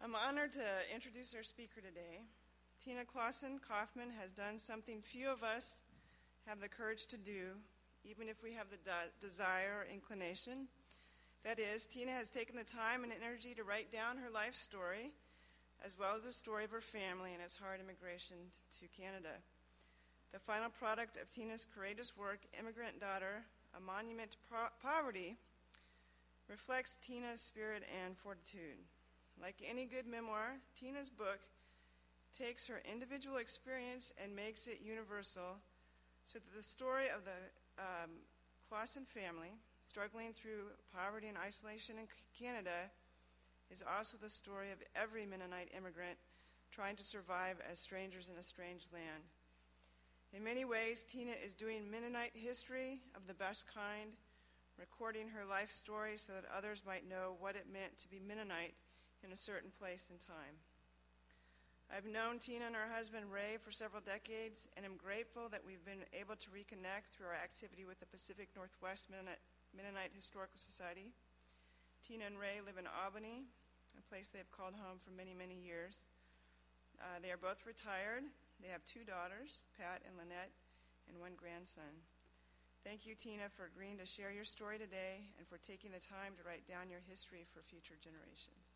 I'm honored to introduce our speaker today. Tina Clausen Kaufman has done something few of us have the courage to do, even if we have the desire or inclination. That is, Tina has taken the time and energy to write down her life story, as well as the story of her family and its hard immigration to Canada. The final product of Tina's courageous work, Immigrant Daughter, A Monument to Poverty, reflects Tina's spirit and fortitude. Like any good memoir, Tina's book takes her individual experience and makes it universal, so that the story of the Clausen family, struggling through poverty and isolation in Canada, is also the story of every Mennonite immigrant trying to survive as strangers in a strange land. In many ways, Tina is doing Mennonite history of the best kind, recording her life story so that others might know what it meant to be Mennonite in a certain place and time. I've known Tina and her husband Ray for several decades, and am grateful that we've been able to reconnect through our activity with the Pacific Northwest Mennonite Historical Society. Tina and Ray live in Albany, a place they've called home for many, many years. They are both retired. They have 2 daughters, Pat and Lynette, and 1 grandson. Thank you, Tina, for agreeing to share your story today and for taking the time to write down your history for future generations.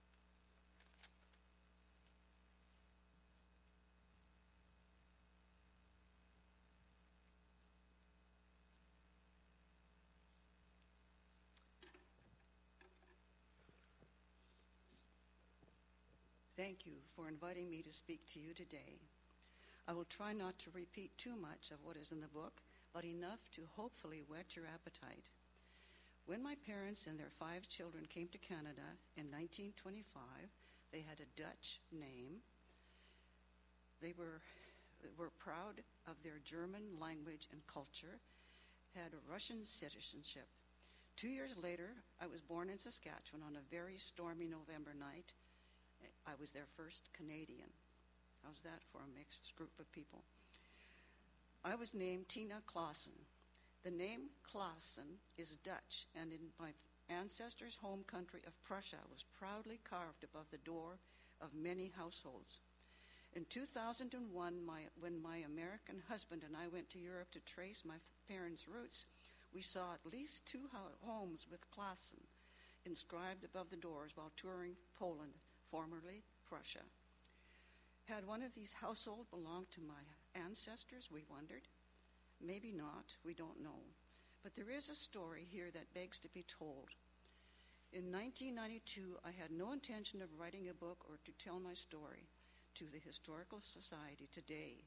Thank you for inviting me to speak to you today. I will try not to repeat too much of what is in the book, but enough to hopefully whet your appetite. When my parents and their 5 children came to Canada in 1925, they had a Dutch name. They were proud of their German language and culture, had a Russian citizenship. 2 years later, I was born in Saskatchewan on a very stormy November night. I was their first Canadian. How's that for a mixed group of people? I was named Tina Clausen. The name Clausen is Dutch, and in my ancestors' home country of Prussia was proudly carved above the door of many households. In 2001, when my American husband and I went to Europe to trace my parents' roots, we saw at least 2 homes with Clausen inscribed above the doors while touring Poland, formerly Prussia. Had one of these households belonged to my ancestors, we wondered? Maybe not, we don't know. But there is a story here that begs to be told. In 1992, I had no intention of writing a book or to tell my story to the Historical Society today,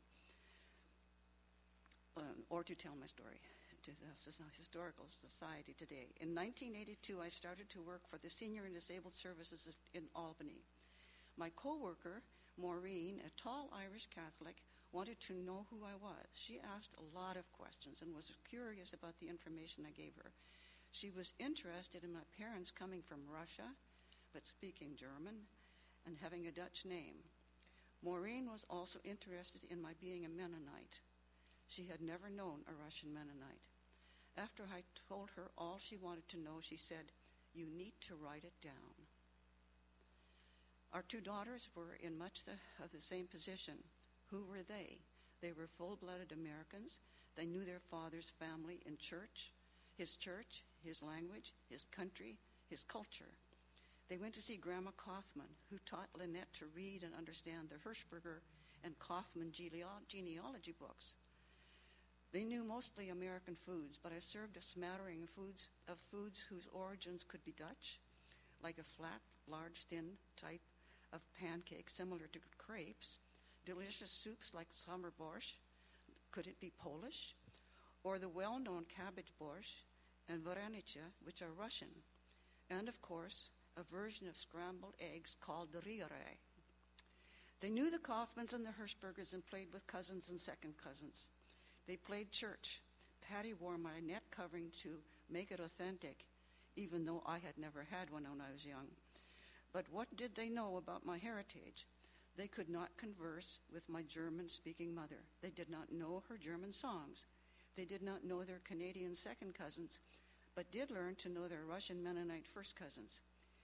or to tell my story to the Historical Society today. In 1982, I started to work for the Senior and Disabled Services in Albany. My co-worker, Maureen, a tall Irish Catholic, wanted to know who I was. She asked a lot of questions and was curious about the information I gave her. She was interested in my parents coming from Russia, but speaking German, and having a Dutch name. Maureen was also interested in my being a Mennonite. She had never known a Russian Mennonite. After I told her all she wanted to know, she said, "You need to write it down." Our 2 daughters were in much of the same position. Who were they? They were full-blooded Americans. They knew their father's family in church, his language, his country, his culture. They went to see Grandma Kaufman, who taught Lynette to read and understand the Hirschberger and Kaufman genealogy books. They knew mostly American foods, but I served a smattering of foods whose origins could be Dutch, like a flat, large, thin type of pancake similar to crepes, delicious soups like Sommerborscht. Could it be Polish? Or the well-known cabbage borscht and varenice, which are Russian. And, of course, a version of scrambled eggs called the rire. They knew the Kaufmans and the Hirschbergers and played with cousins and second cousins. They played church. Patty wore my net covering to make it authentic, even though I had never had one when I was young. But what did they know about my heritage? They could not converse with my German-speaking mother. They did not know her German songs. They did not know their Canadian second cousins, but did learn to know their Russian Mennonite first cousins.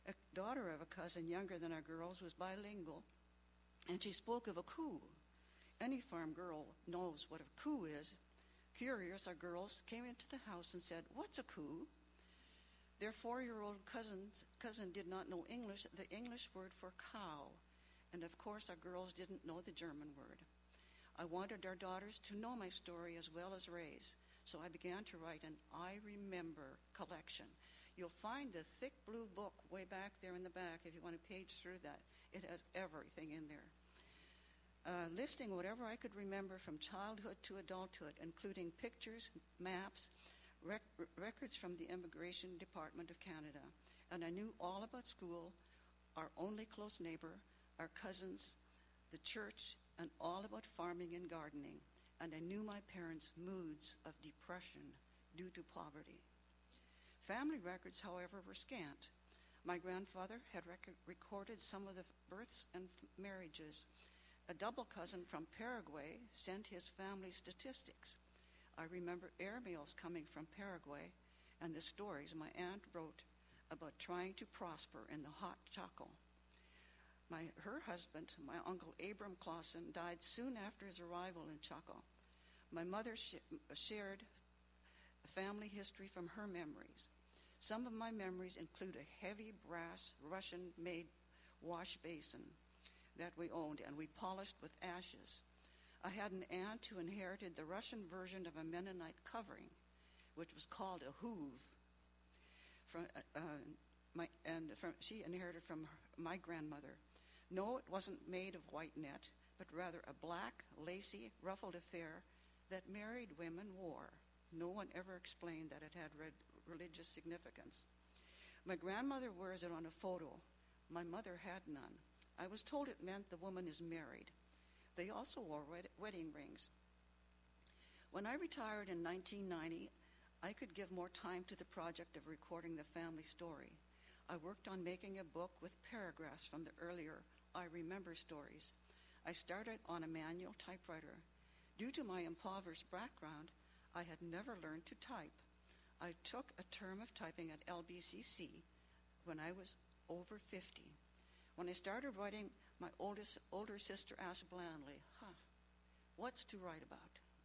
A daughter of a cousin younger than our girls was bilingual, and she spoke of a coup. Any farm girl knows what a coup is. Curious, our girls came into the house and said, "What's a coup?" Their 4-year-old cousin did not know English, the English word for cow, and of course our girls didn't know the German word. I wanted our daughters to know my story as well as Ray's, so I began to write an I Remember collection. You'll find the thick blue book way back there in the back if you want to page through that. It has everything in there. Listing whatever I could remember from childhood to adulthood, including pictures, maps, records from the Immigration Department of Canada. And I knew all about school, our only close neighbor, our cousins, the church, and all about farming and gardening. And I knew my parents' moods of depression due to poverty. Family records, however, were scant. My grandfather had recorded some of the births and marriages. A double cousin from Paraguay sent his family statistics. I remember airmails coming from Paraguay and the stories my aunt wrote about trying to prosper in the hot Chaco. Her husband, my uncle Abram Clausen, died soon after his arrival in Chaco. My mother shared a family history from her memories. Some of my memories include a heavy brass Russian-made wash basin that we owned and we polished with ashes. I had an aunt who inherited the Russian version of a Mennonite covering, which was called a hoove. She inherited from my grandmother. No, it wasn't made of white net, but rather a black, lacy, ruffled affair that married women wore. No one ever explained that it had religious significance. My grandmother wears it on a photo. My mother had none. I was told it meant the woman is married. They also wore wedding rings. When I retired in 1990, I could give more time to the project of recording the family story. I worked on making a book with paragraphs from the earlier I Remember stories. I started on a manual typewriter. Due to my impoverished background, I had never learned to type. I took a term of typing at LBCC when I was over 50. When I started writing, my older sister asked blandly, what's to write about?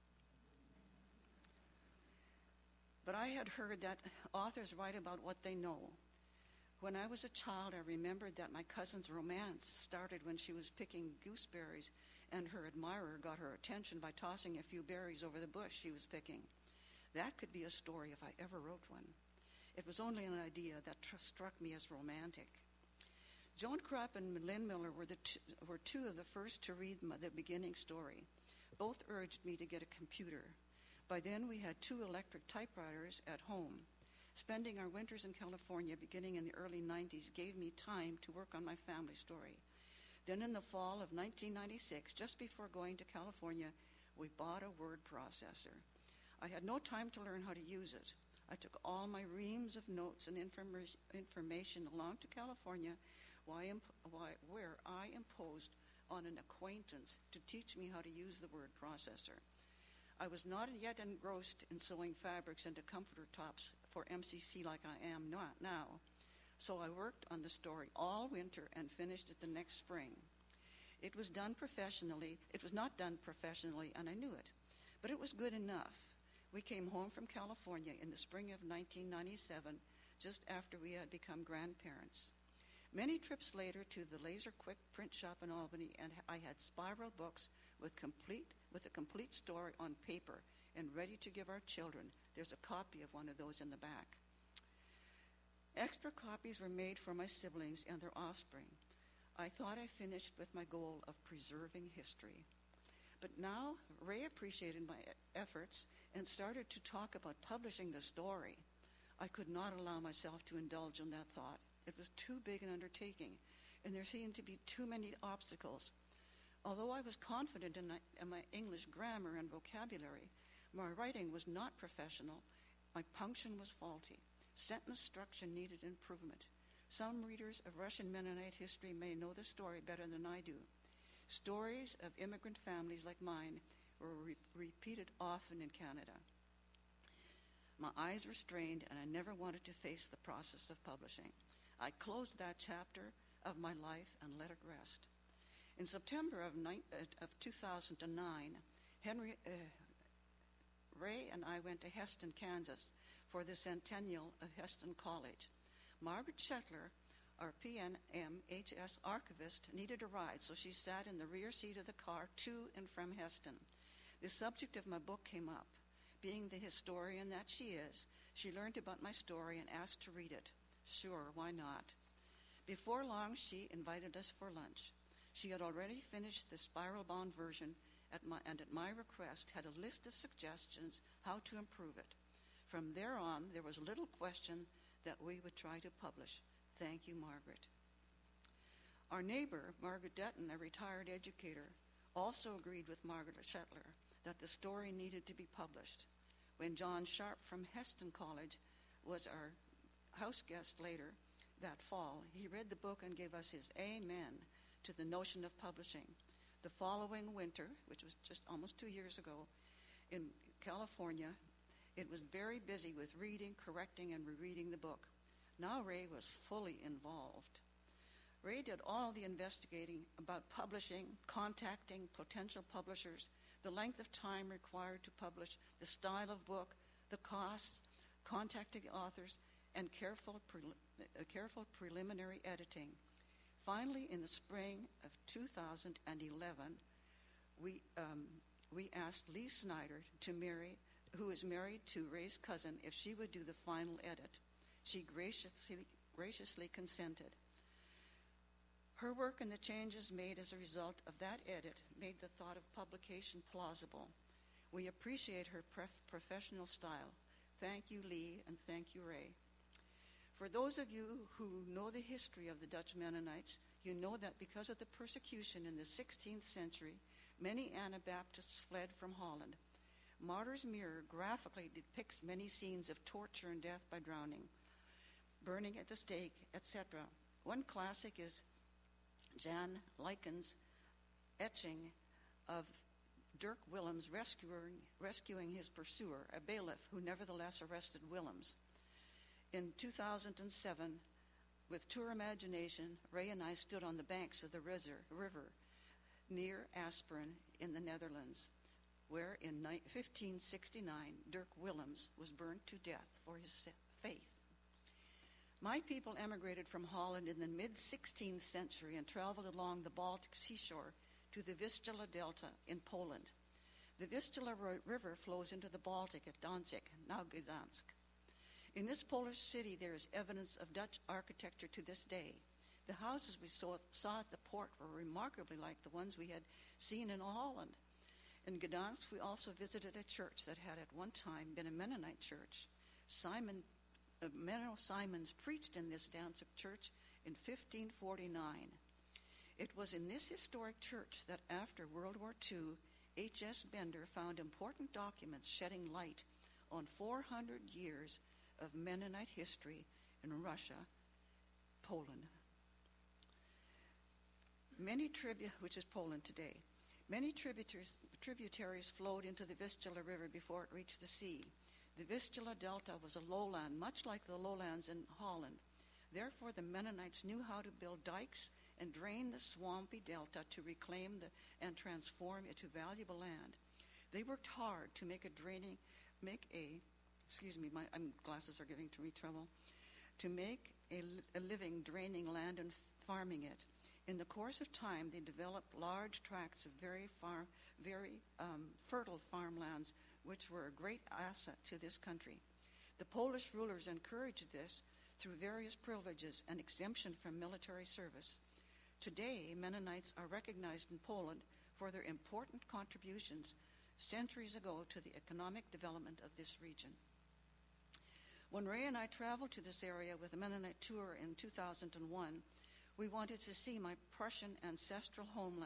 But I had heard that authors write about what they know. When I was a child, I remembered that my cousin's romance started when she was picking gooseberries and her admirer got her attention by tossing a few berries over the bush she was picking. That could be a story if I ever wrote one. It was only an idea that struck me as romantic. Joan Krupp and Lynn Miller were two of the first to read the beginning story. Both urged me to get a computer. By then, we had 2 electric typewriters at home. Spending our winters in California beginning in the early 90s gave me time to work on my family story. Then in the fall of 1996, just before going to California, we bought a word processor. I had no time to learn how to use it. I took all my reams of notes and information along to California, where I imposed on an acquaintance to teach me how to use the word processor. I was not yet engrossed in sewing fabrics into comforter tops for MCC like I am now, so I worked on the story all winter and finished it the next spring. It was not done professionally, and I knew it, but it was good enough. We came home from California in the spring of 1997, just after we had become grandparents. Many trips later to the Laser Quick print shop in Albany, and I had spiral books with a complete story on paper and ready to give our children. There's a copy of one of those in the back. Extra copies were made for my siblings and their offspring. I thought I finished with my goal of preserving history. But now Ray appreciated my efforts and started to talk about publishing the story. I could not allow myself to indulge in that thought. It was too big an undertaking, and there seemed to be too many obstacles. Although I was confident in my English grammar and vocabulary, my writing was not professional. My punctuation was faulty. Sentence structure needed improvement. Some readers of Russian Mennonite history may know the story better than I do. Stories of immigrant families like mine were repeated often in Canada. My eyes were strained, and I never wanted to face the process of publishing. I closed that chapter of my life and let it rest. In September of 2009, Ray and I went to Heston, Kansas for the centennial of Heston College. Margaret Shetler, our PNMHS archivist, needed a ride, so she sat in the rear seat of the car to and from Heston. The subject of my book came up. Being the historian that she is, she learned about my story and asked to read it. Sure, why not? Before long, she invited us for lunch. She had already finished the spiral-bound version and at my request had a list of suggestions how to improve it. From there on, there was little question that we would try to publish. Thank you, Margaret. Our neighbor, Margaret Dutton, a retired educator, also agreed with Margaret Shetler that the story needed to be published. When John Sharp from Heston College was our house guest later that fall, he read the book and gave us his amen to the notion of publishing. The following winter, which was just almost 2 years ago, in California, it was very busy with reading, correcting, and rereading the book. Now Ray was fully involved. Ray did all the investigating about publishing, contacting potential publishers, the length of time required to publish, the style of book, the costs, contacting authors, and careful preliminary editing. Finally, in the spring of 2011, we asked Lee Snyder who is married to Ray's cousin, if she would do the final edit. She graciously consented. Her work and the changes made as a result of that edit made the thought of publication plausible. We appreciate her professional style. Thank you, Lee, and thank you, Ray. For those of you who know the history of the Dutch Mennonites, you know that because of the persecution in the 16th century, many Anabaptists fled from Holland. Martyr's Mirror graphically depicts many scenes of torture and death by drowning, burning at the stake, etc. One classic is Jan Lyken's etching of Dirk Willems rescuing his pursuer, a bailiff who nevertheless arrested Willems. In 2007, with tour imagination, Ray and I stood on the banks of the river near Asperen in the Netherlands, where in 1569 Dirk Willems was burnt to death for his faith. My people emigrated from Holland in the mid-16th century and traveled along the Baltic seashore to the Vistula Delta in Poland. The Vistula River flows into the Baltic at Danzig, now Gdansk. In this Polish city, there is evidence of Dutch architecture to this day. The houses we saw at the port were remarkably like the ones we had seen in Holland. In Gdansk, we also visited a church that had at one time been a Mennonite church. Menno Simons preached in this Danzig church in 1549. It was in this historic church that after World War II, H.S. Bender found important documents shedding light on 400 years of Mennonite history in Russia, Poland. Which is Poland today. Many tributaries flowed into the Vistula River before it reached the sea. The Vistula Delta was a lowland, much like the lowlands in Holland. Therefore, the Mennonites knew how to build dikes and drain the swampy delta to reclaim and transform it to valuable land. They worked hard to my glasses are giving me trouble, to make a living draining land and farming it. In the course of time, they developed large tracts of very fertile farmlands, which were a great asset to this country. The Polish rulers encouraged this through various privileges and exemption from military service. Today, Mennonites are recognized in Poland for their important contributions centuries ago to the economic development of this region. When Ray and I traveled to this area with a Mennonite tour in 2001, we wanted to see my Prussian ancestral home.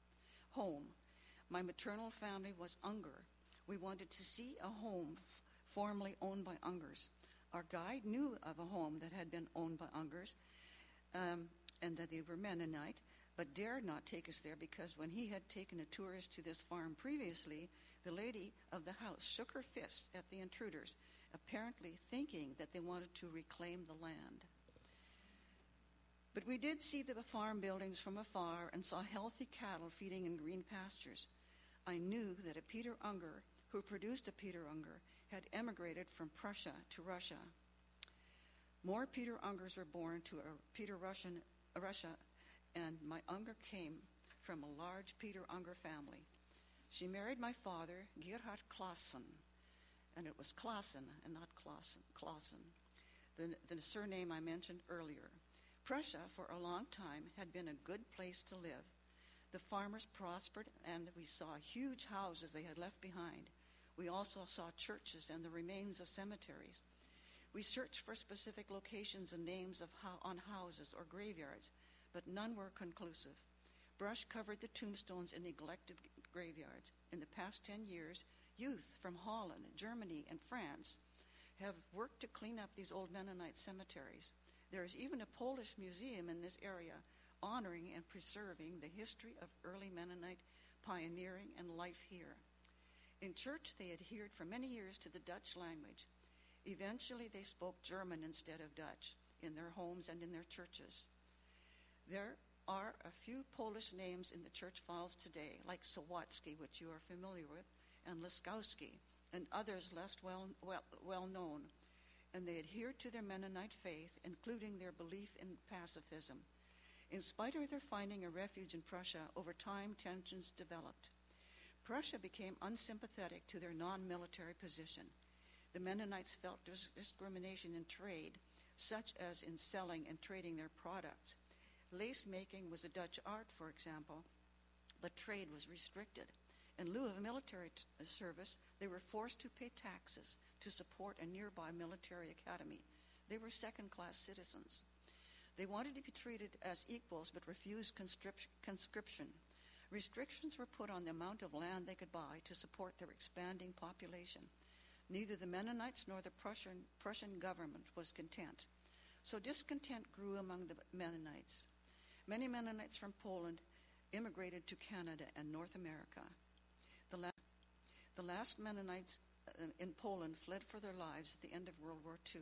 My maternal family was Unger. We wanted to see a home formerly owned by Ungers. Our guide knew of a home that had been owned by Ungers and that they were Mennonite, but dared not take us there because when he had taken a tourist to this farm previously, the lady of the house shook her fist at the intruders, apparently thinking that they wanted to reclaim the land. But we did see the farm buildings from afar and saw healthy cattle feeding in green pastures. I knew that a Peter Unger, who produced a Peter Unger, had emigrated from Prussia to Russia. More Peter Ungers were born to Russia, and my Unger came from a large Peter Unger family. She married my father, Gerhard Clausen, and it was Clausen and not Clausen, the surname I mentioned earlier. Prussia, for a long time, had been a good place to live. The farmers prospered, and we saw huge houses they had left behind. We also saw churches and the remains of cemeteries. We searched for specific locations and names on houses or graveyards, but none were conclusive. Brush covered the tombstones in neglected graveyards. In the past 10 years, youth from Holland, Germany, and France have worked to clean up these old Mennonite cemeteries. There is even a Polish museum in this area honoring and preserving the history of early Mennonite pioneering and life here. In church, they adhered for many years to the Dutch language. Eventually, they spoke German instead of Dutch in their homes and in their churches. There are a few Polish names in the church files today, like Sawatsky, which you are familiar with, and Laskowski, and others less well known. And they adhered to their Mennonite faith, including their belief in pacifism. In spite of their finding a refuge in Prussia, over time tensions developed. Prussia became unsympathetic to their non-military position. The Mennonites felt discrimination in trade, such as in selling and trading their products. Lace making was a Dutch art, for example, but trade was restricted. In lieu of military service, they were forced to pay taxes to support a nearby military academy. They were second-class citizens. They wanted to be treated as equals but refused conscription. Restrictions were put on the amount of land they could buy to support their expanding population. Neither the Mennonites nor the Prussian government was content. So discontent grew among the Mennonites. Many Mennonites from Poland immigrated to Canada and North America. The last Mennonites in Poland fled for their lives at the end of World War II.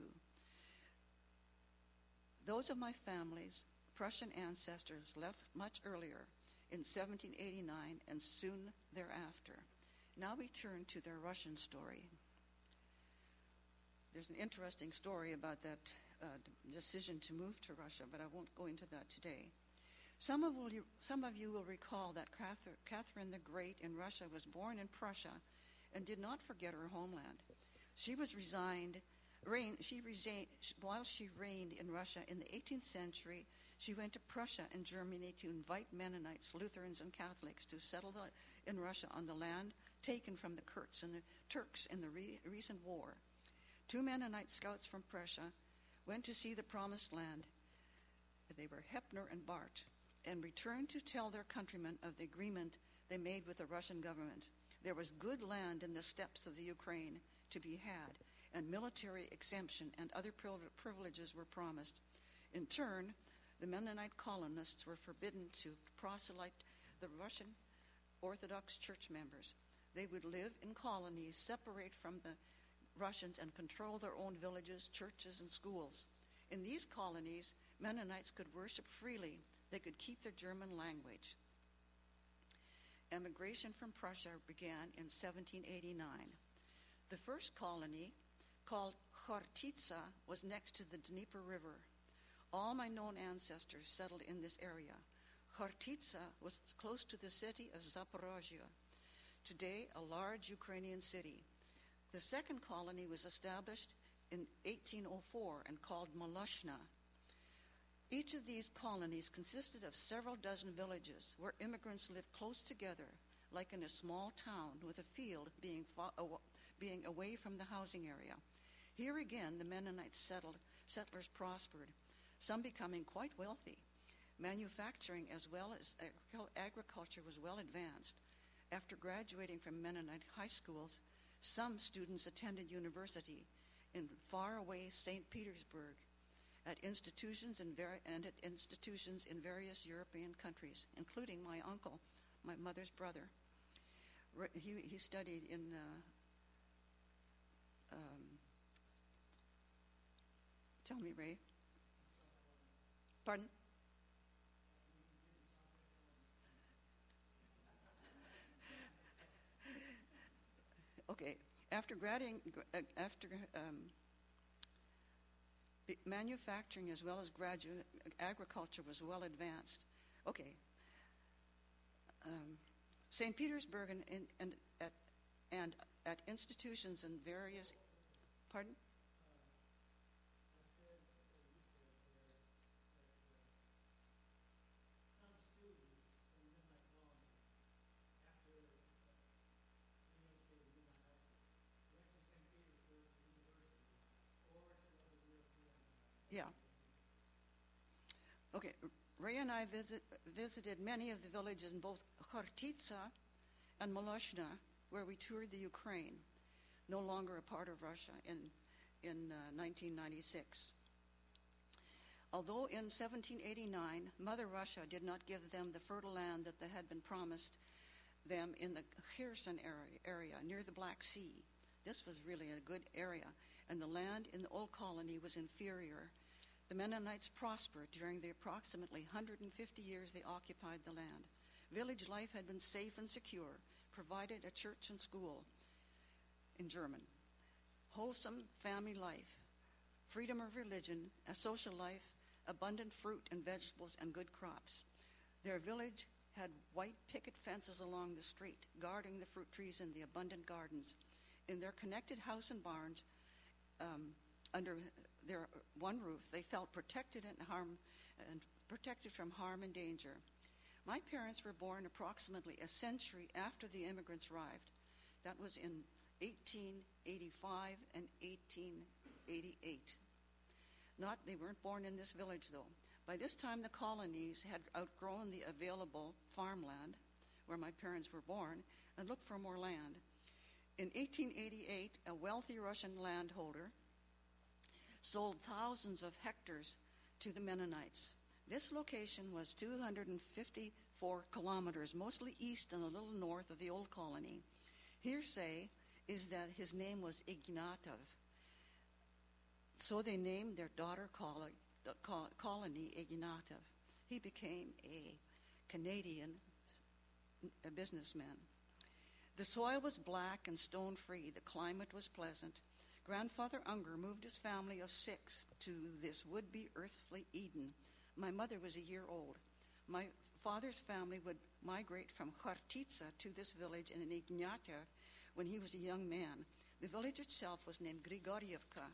Those of my family's Prussian ancestors left much earlier, in 1789 and soon thereafter. Now we turn to their Russian story. There's an interesting story about that decision to move to Russia, but I won't go into that today. Some of you will recall that Catherine the Great in Russia was born in Prussia and did not forget her homeland. While she reigned in Russia in the 18th century, she went to Prussia and Germany to invite Mennonites, Lutherans, and Catholics to settle in Russia on the land taken from the Turks in the recent war. 2 Mennonite scouts from Prussia went to see the Promised Land. They were Hepner and Bart, and returned to tell their countrymen of the agreement they made with the Russian government. There was good land in the steppes of the Ukraine to be had, and military exemption and other privileges were promised. In turn, the Mennonite colonists were forbidden to proselyte the Russian Orthodox Church members. They would live in colonies separate from the Russians and control their own villages, churches, and schools. In these colonies, Mennonites could worship freely. They could keep their German language. Emigration from Prussia began in 1789. The first colony, called Khortytsa, was next to the Dnieper River. All my known ancestors settled in this area. Khortytsa was close to the city of Zaporozhye, today a large Ukrainian city. The second colony was established in 1804 and called Moloshna. Each of these colonies consisted of several dozen villages where immigrants lived close together, like in a small town with a field being away from the housing area. Here again, the Mennonite settlers prospered, some becoming quite wealthy. Manufacturing as well as agriculture was well advanced. After graduating from Mennonite high schools, some students attended university in faraway St. Petersburg, at institutions in various European countries, including my uncle, my mother's brother. He studied in tell me, Ray. Pardon? After manufacturing as well as graduate agriculture was well advanced. Okay. St. Petersburg and at institutions in various, pardon? Yeah. Okay. Ray and I visited many of the villages in both Khortytsa and Moloshna, where we toured the Ukraine, no longer a part of Russia, in 1996. Although in 1789, Mother Russia did not give them the fertile land that had been promised them in the Kherson area near the Black Sea. This was really a good area, and the land in the old colony was inferior. The Mennonites prospered during the approximately 150 years they occupied the land. Village life had been safe and secure, provided a church and school in German, wholesome family life, freedom of religion, a social life, abundant fruit and vegetables, and good crops. Their village had white picket fences along the street, guarding the fruit trees and the abundant gardens. In their connected house and barns, under their one roof, they felt protected protected from harm and danger. My parents were born approximately a century after the immigrants arrived. That was in 1885 and 1888. They weren't born in this village, though. By this time, the colonies had outgrown the available farmland where my parents were born and looked for more land. In 1888, a wealthy Russian landholder sold thousands of hectares to the Mennonites. This location was 254 kilometers, mostly east and a little north of the old colony. Hearsay is that his name was Ignatov. So they named their daughter colony Ignatov. He became a Canadian businessman. The soil was black and stone-free. The climate was pleasant. Grandfather Unger moved his family of 6 to this would-be earthly Eden. My mother was a year old. My father's family would migrate from Khortytsa to this village in Ignatov when he was a young man. The village itself was named Grigorievka.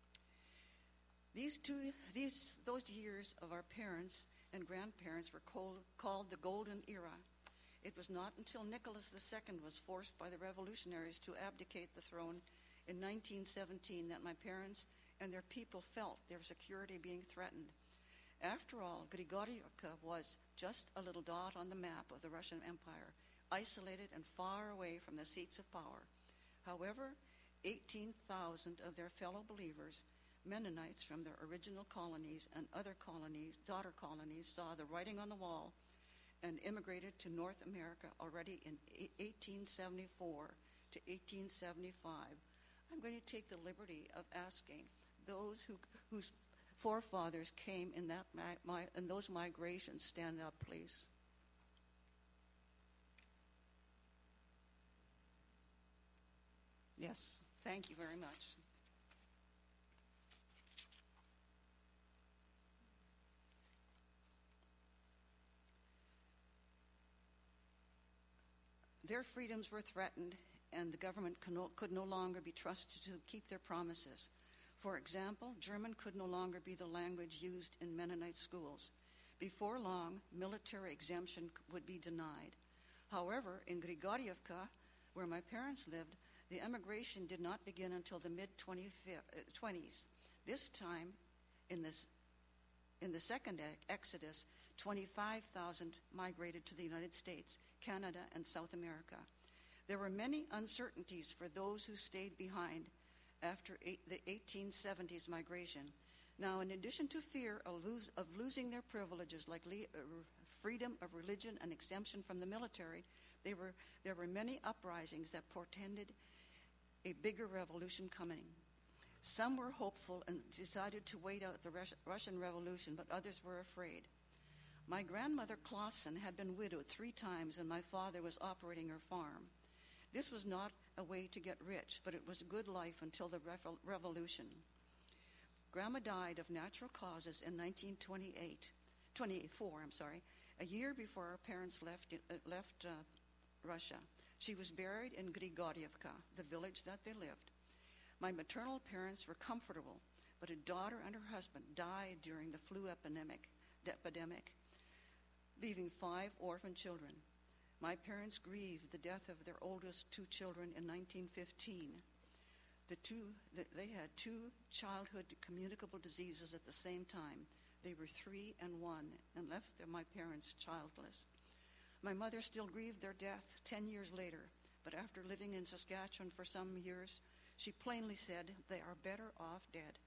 Those years of our parents and grandparents were called the Golden Era. It was not until Nicholas II was forced by the revolutionaries to abdicate the throne in 1917 that my parents and their people felt their security being threatened. After all, Grigorievka was just a little dot on the map of the Russian Empire, isolated and far away from the seats of power. However, 18,000 of their fellow believers, Mennonites from their original colonies and other colonies, daughter colonies, saw the writing on the wall and immigrated to North America already in 1874 to 1875. I'm going to take the liberty of asking those whose forefathers came in those migrations, stand up, please. Yes, thank you very much. Their freedoms were threatened, and the government could no longer be trusted to keep their promises. For example, German could no longer be the language used in Mennonite schools. Before long, military exemption would be denied. However, in Grigorievka, where my parents lived, the emigration did not begin until the mid-20s. This time, in the second exodus, 25,000 migrated to the United States, Canada, and South America. There were many uncertainties for those who stayed behind after the 1870s migration. Now, in addition to fear of losing their privileges like freedom of religion and exemption from the military, there were many uprisings that portended a bigger revolution coming. Some were hopeful and decided to wait out the Russian Revolution, but others were afraid. My grandmother Clausen had been widowed 3 times, and my father was operating her farm. This was not a way to get rich, but it was a good life until the revolution. Grandma died of natural causes in 1924, a year before our parents left Russia. She was buried in Grigorievka, the village that they lived. My maternal parents were comfortable, but a daughter and her husband died during the flu epidemic, leaving 5 orphan children. My parents grieved the death of their oldest 2 children in 1915. They had 2 childhood communicable diseases at the same time. They were 3 and 1 and left my parents childless. My mother still grieved their death 10 years later, but after living in Saskatchewan for some years, she plainly said, "They are better off dead."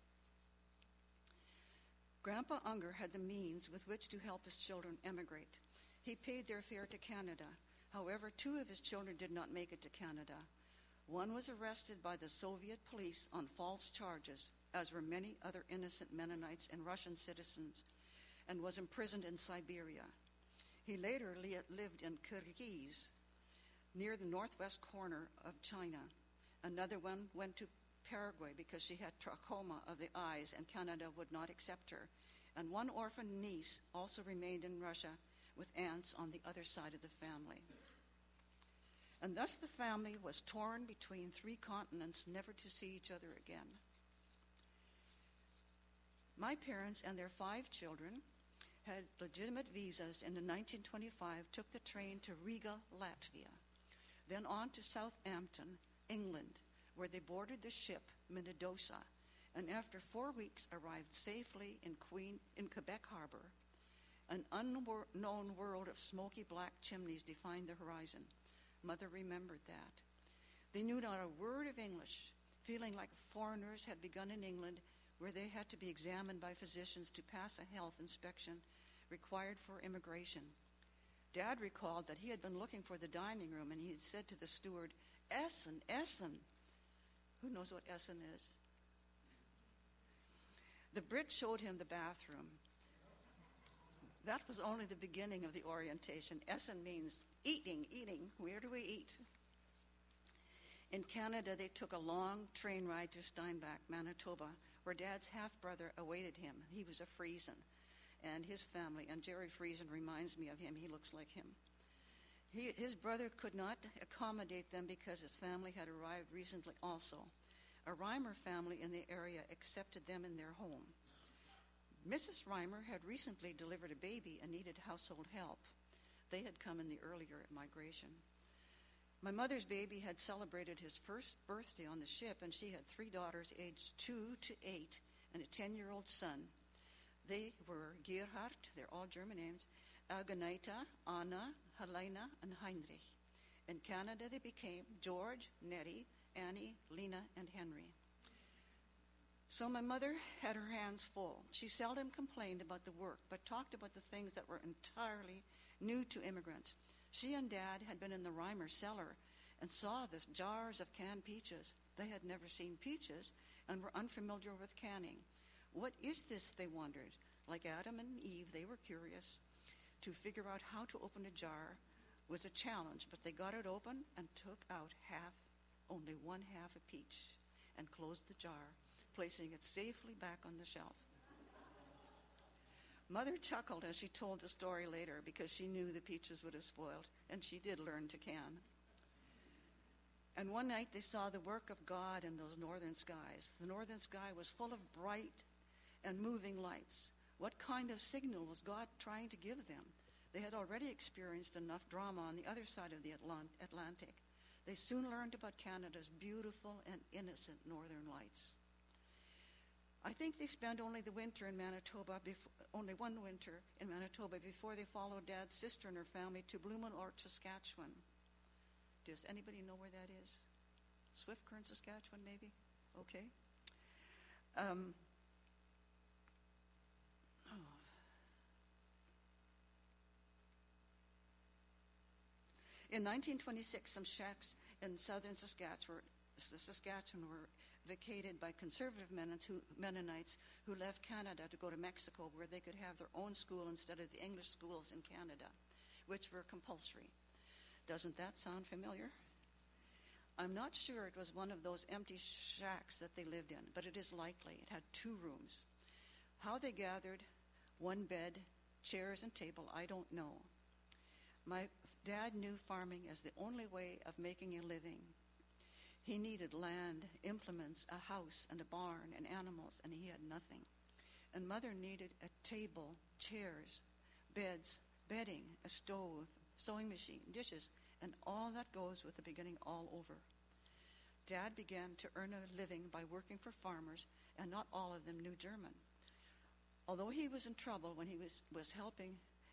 Grandpa Unger had the means with which to help his children emigrate. He paid their fare to Canada. However, 2 of his children did not make it to Canada. One was arrested by the Soviet police on false charges, as were many other innocent Mennonites and Russian citizens, and was imprisoned in Siberia. He later lived in Kyrgyz, near the northwest corner of China. Another one went to Paraguay because she had trachoma of the eyes and Canada would not accept her. And one orphan niece also remained in Russia with aunts on the other side of the family. And thus the family was torn between 3 continents, never to see each other again. My parents and their 5 children had legitimate visas, and in 1925 took the train to Riga, Latvia, then on to Southampton, England, where they boarded the ship Minnedosa, and after 4 weeks arrived safely in Quebec Harbor. An unknown world of smoky black chimneys defined the horizon. Mother remembered that. They knew not a word of English, feeling like foreigners had begun in England, where they had to be examined by physicians to pass a health inspection required for immigration. Dad recalled that he had been looking for the dining room, and he had said to the steward, "Essen, Essen." Who knows what Essen is? The Brit showed him the bathroom. That was only the beginning of the orientation. Essen means eating. Where do we eat? In Canada, they took a long train ride to Steinbach, Manitoba, where Dad's half-brother awaited him. He was a Friesen, and his family, and Jerry Friesen reminds me of him. He looks like him. His brother could not accommodate them because his family had arrived recently also. A Reimer family in the area accepted them in their home. Mrs. Reimer had recently delivered a baby and needed household help. They had come in the earlier migration. My mother's baby had celebrated his first birthday on the ship, and she had 3 daughters aged 2 to 8 and a 10-year-old son. They were Gerhard, they're all German names, Agneta, Anna, Helena, and Heinrich. In Canada, they became George, Nettie, Annie, Lena, and Henry. So my mother had her hands full. She seldom complained about the work, but talked about the things that were entirely new to immigrants. She and Dad had been in the Reimer cellar and saw the jars of canned peaches. They had never seen peaches and were unfamiliar with canning. What is this, they wondered. Like Adam and Eve, they were curious. To figure out how to open a jar was a challenge, but they got it open and took out only 1/2 a peach, and closed the jar, placing it safely back on the shelf. Mother chuckled as she told the story later because she knew the peaches would have spoiled, and she did learn to can. And one night they saw the work of God in those northern skies. The northern sky was full of bright and moving lights. What kind of signal was God trying to give them? They had already experienced enough drama on the other side of the Atlantic. They soon learned about Canada's beautiful and innocent northern lights. I think they spent only one winter in Manitoba before they followed Dad's sister and her family to Blumenort, Saskatchewan. Does anybody know where that is? Swift Current, Saskatchewan, maybe? Okay. In 1926, some shacks in southern Saskatchewan were vacated by conservative Mennonites who left Canada to go to Mexico, where they could have their own school instead of the English schools in Canada, which were compulsory. Doesn't that sound familiar? I'm not sure it was one of those empty shacks that they lived in, but it is likely. It had 2 rooms. How they gathered, 1 bed, chairs, and table, I don't know. My dad knew farming as the only way of making a living. He needed land, implements, a house, and a barn, and animals, and he had nothing. And Mother needed a table, chairs, beds, bedding, a stove, sewing machine, dishes, and all that goes with the beginning all over. Dad began to earn a living by working for farmers, and not all of them knew German. Although he was in trouble when he was helping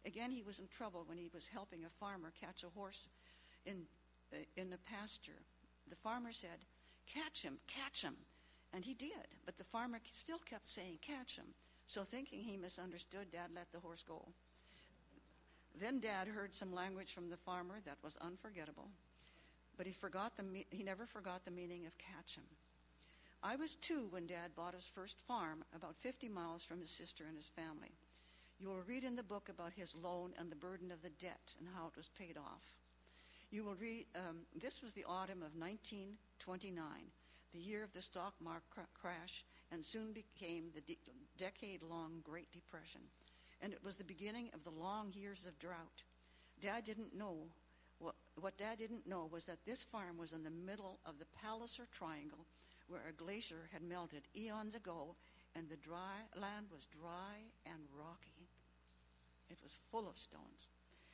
a farmer catch a horse in the pasture. The farmer said, catch him, and he did, but the farmer still kept saying, catch him. So thinking he misunderstood, Dad let the horse go. Then Dad heard some language from the farmer that was unforgettable, but he never forgot the meaning of catch him. I was 2 when Dad bought his first farm, about 50 miles from his sister and his family. You will read in the book about his loan and the burden of the debt and how it was paid off. You will read, this was the autumn of 1929, the year of the stock market crash, and soon became the decade-long Great Depression. And it was the beginning of the long years of drought. Dad didn't know, what Dad didn't know was that this farm was in the middle of the Palliser Triangle, where a glacier had melted eons ago, and the land was dry and rocky. It was full of stones.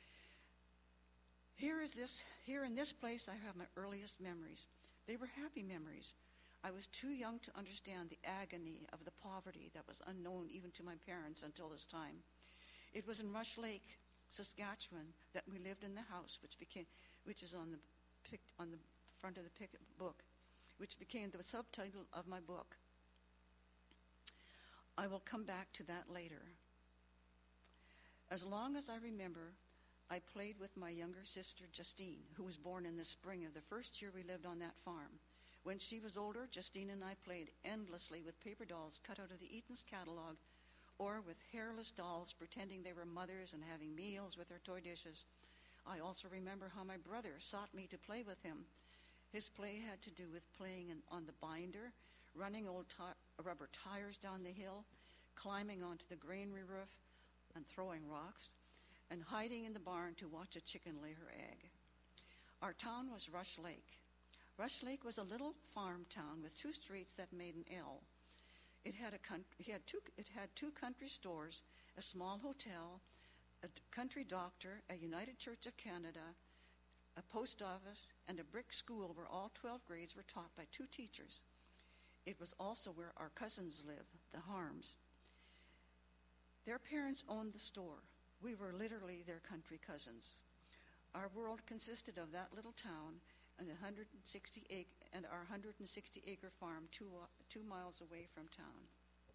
Here in this place, I have my earliest memories. They were happy memories. I was too young to understand the agony of the poverty that was unknown even to my parents until this time. It was in Rush Lake, Saskatchewan, that we lived in the house, which is on the front of the book, which became the subtitle of my book. I will come back to that later. As long as I remember, I played with my younger sister, Justine, who was born in the spring of the first year we lived on that farm. When she was older, Justine and I played endlessly with paper dolls cut out of the Eaton's catalog, or with hairless dolls pretending they were mothers and having meals with their toy dishes. I also remember how my brother sought me to play with him. His play had to do with playing on the binder, running old rubber tires down the hill, climbing onto the granary roof and throwing rocks, and hiding in the barn to watch a chicken lay her egg. Our town was Rush Lake. Rush Lake was a little farm town with 2 streets that made an L. It had 2 country stores, a small hotel, a country doctor, a United Church of Canada, a post office, and a brick school where all 12 grades were taught by 2 teachers. It was also where our cousins lived, the Harms. Their parents owned the store. We were literally their country cousins. Our world consisted of that little town and our 160-acre farm 2 miles away from town.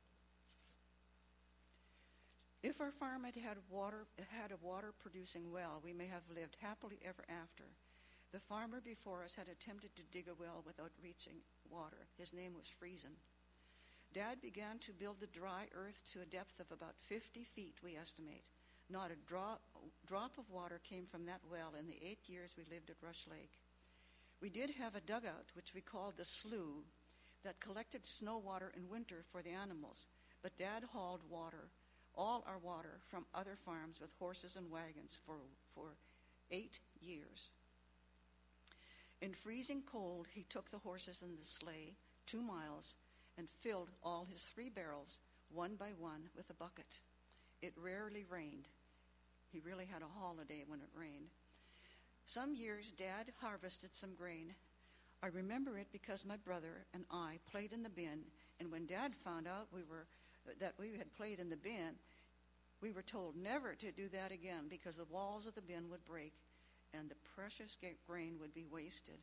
If our farm had a water-producing well, we may have lived happily ever after. The farmer before us had attempted to dig a well without reaching water. His name was Friesen. Dad began to build the dry earth to a depth of about 50 feet, we estimate. Not a drop of water came from that well in the 8 years we lived at Rush Lake. We did have a dugout, which we called the slough, that collected snow water in winter for the animals, but Dad hauled all our water from other farms with horses and wagons for 8 years. In freezing cold, he took the horses in the sleigh 2 miles and filled all his 3 barrels, one by one, with a bucket. It rarely rained. He really had a holiday when it rained. Some years, Dad harvested some grain. I remember it because my brother and I played in the bin, and when Dad found out that we had played in the bin, we were told never to do that again because the walls of the bin would break and the precious grain would be wasted.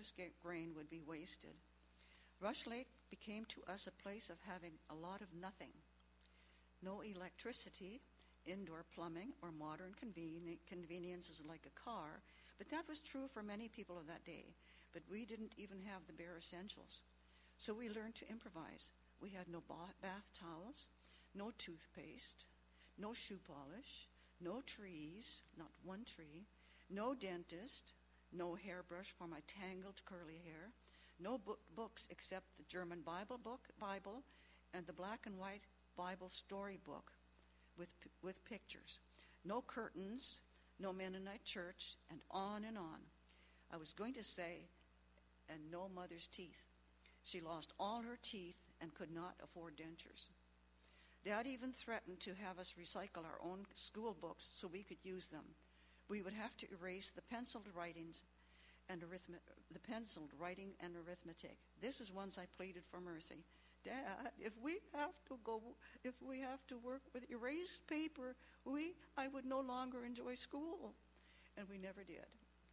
Rush Lake became to us a place of having a lot of nothing. No electricity, indoor plumbing, or modern conveniences like a car, but that was true for many people of that day. But we didn't even have the bare essentials. So we learned to improvise. We had no bath towels, no toothpaste, no shoe polish, no trees, not one tree, no dentist, no hairbrush for my tangled curly hair, no books except the German Bible and the black and white Bible storybook with pictures, no curtains, no Mennonite church, and on and on. I was going to say, and no mother's teeth. She lost all her teeth and could not afford dentures. Dad even threatened to have us recycle our own school books so we could use them. We would have to erase the penciled writing and arithmetic. This is once I pleaded for mercy. Dad, if we have to work with erased paper, I would no longer enjoy school. And we never did.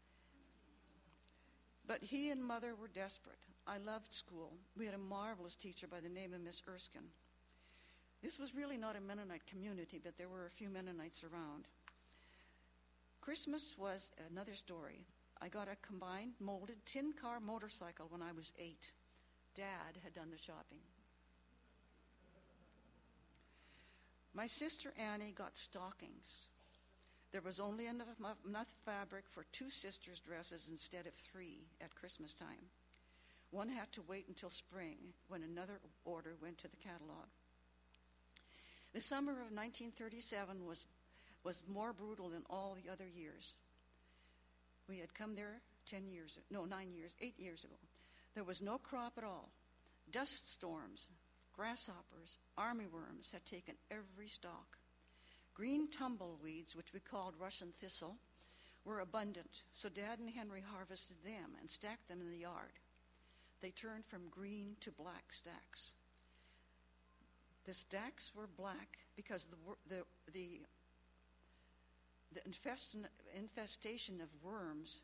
But he and Mother were desperate. I loved school. We had a marvelous teacher by the name of Miss Erskine. This was really not a Mennonite community, but there were a few Mennonites around. Christmas was another story. I got a combined molded tin car motorcycle when I was 8. Dad had done the shopping. My sister Annie got stockings. There was only enough fabric for 2 sisters' dresses instead of 3 at Christmas time. One had to wait until spring when another order went to the catalog. The summer of 1937 was more brutal than all the other years. We had come there 8 years ago. There was no crop at all. Dust storms, grasshoppers, armyworms had taken every stalk. Green tumbleweeds, which we called Russian thistle, were abundant, so Dad and Henry harvested them and stacked them in the yard. They turned from green to black stacks. The stacks were black because the infestation of worms,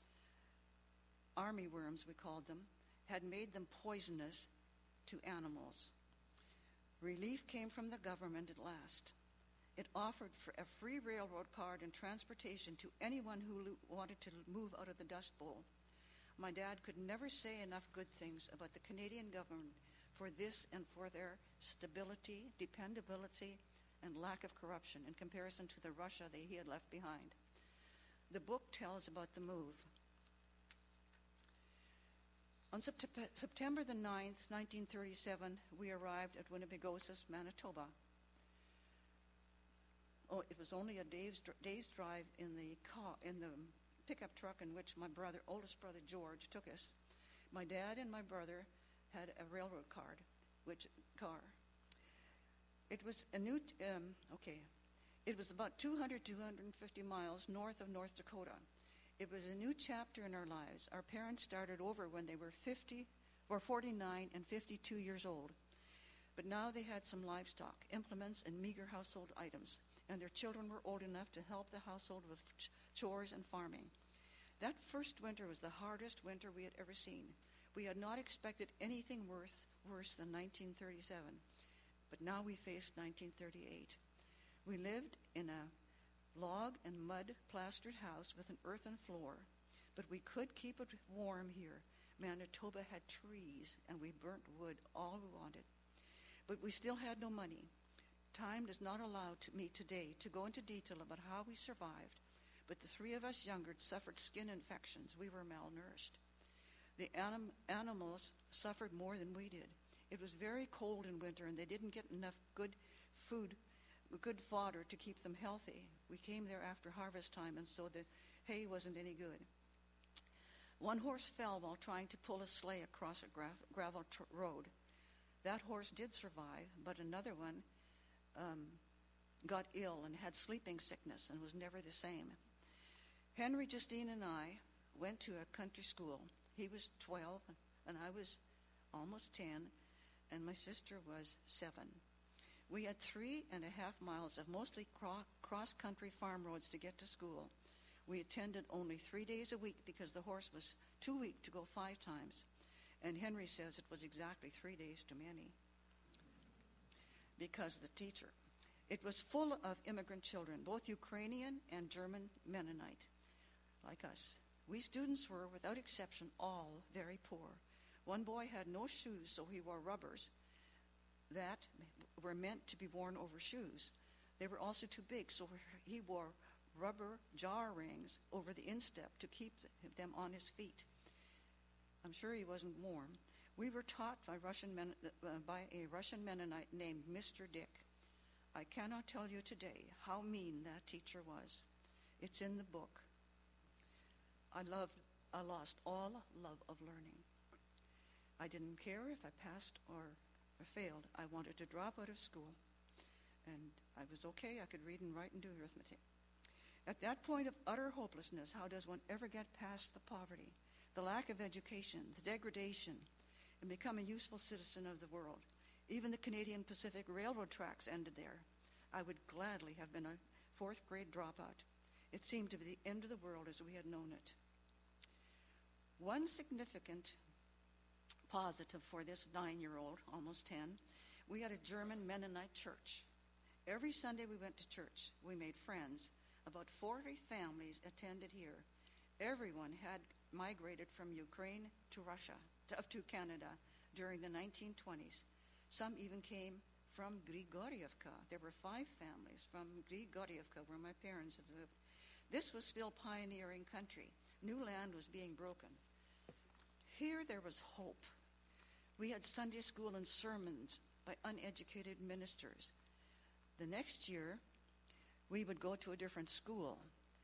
army worms we called them, had made them poisonous to animals. Relief came from the government at last. It offered for a free railroad card and transportation to anyone who wanted to move out of the Dust Bowl. My dad could never say enough good things about the Canadian government for this and for their stability, dependability, and lack of corruption in comparison to the Russia that he had left behind. The book tells about the move. On September the 9th, 1937, we arrived at Winnipegosis, Manitoba. It was only a day's drive in the pickup truck in which my oldest brother George took us. My dad and my brother had a railroad car. It was It was about 250 miles north of North Dakota. It was a new chapter in our lives. Our parents started over when they were 49 and 52 years old. But now they had some livestock, implements, and meager household items, and their children were old enough to help the household with chores and farming. That first winter was the hardest winter we had ever seen. We had not expected anything worse than 1937, but now we faced 1938. We lived in a log and mud plastered house with an earthen floor, but we could keep it warm here. Manitoba had trees, and we burnt wood all we wanted. But we still had no money. Time does not allow me today to go into detail about how we survived, but the 3 of us younger suffered skin infections. We were malnourished. The animals suffered more than we did. It was very cold in winter, and they didn't get enough good fodder to keep them healthy. We came there after harvest time, and so the hay wasn't any good. One horse fell while trying to pull a sleigh across a gravel road. That horse did survive, but another one got ill and had sleeping sickness and was never the same. Henry, Justine, and I went to a country school. He was 12, and I was almost 10, and my sister was 7. We had 3.5 miles of mostly cross-country farm roads to get to school. We attended only 3 days a week because the horse was too weak to go 5 times. And Henry says it was exactly 3 days too many. Because the teacher. It was full of immigrant children, both Ukrainian and German Mennonite, like us. We students were, without exception, all very poor. One boy had no shoes, so he wore rubbers that were meant to be worn over shoes. They were also too big, so he wore rubber jar rings over the instep to keep them on his feet. I'm sure he wasn't warm. We were taught by a Russian Mennonite named Mr. Dick. I cannot tell you today how mean that teacher was. It's in the book. I lost all love of learning. I didn't care if I passed or failed. I wanted to drop out of school. And I was okay. I could read and write and do arithmetic. At that point of utter hopelessness, how does one ever get past the poverty, the lack of education, the degradation, and become a useful citizen of the world? Even the Canadian Pacific Railroad tracks ended there. I would gladly have been a fourth-grade dropout. It seemed to be the end of the world as we had known it. One significant positive for this 9-year-old, almost 10, we had a German Mennonite church. Every Sunday we went to church. We made friends. About 40 families attended here. Everyone had migrated from Ukraine to Russia, to Canada during the 1920s. Some even came from Grigorievka. There were 5 families from Grigorievka, where my parents had lived. This was still pioneering country. New land was being broken. Here there was hope. We had Sunday school and sermons by uneducated ministers. The next year, we would go to a different school.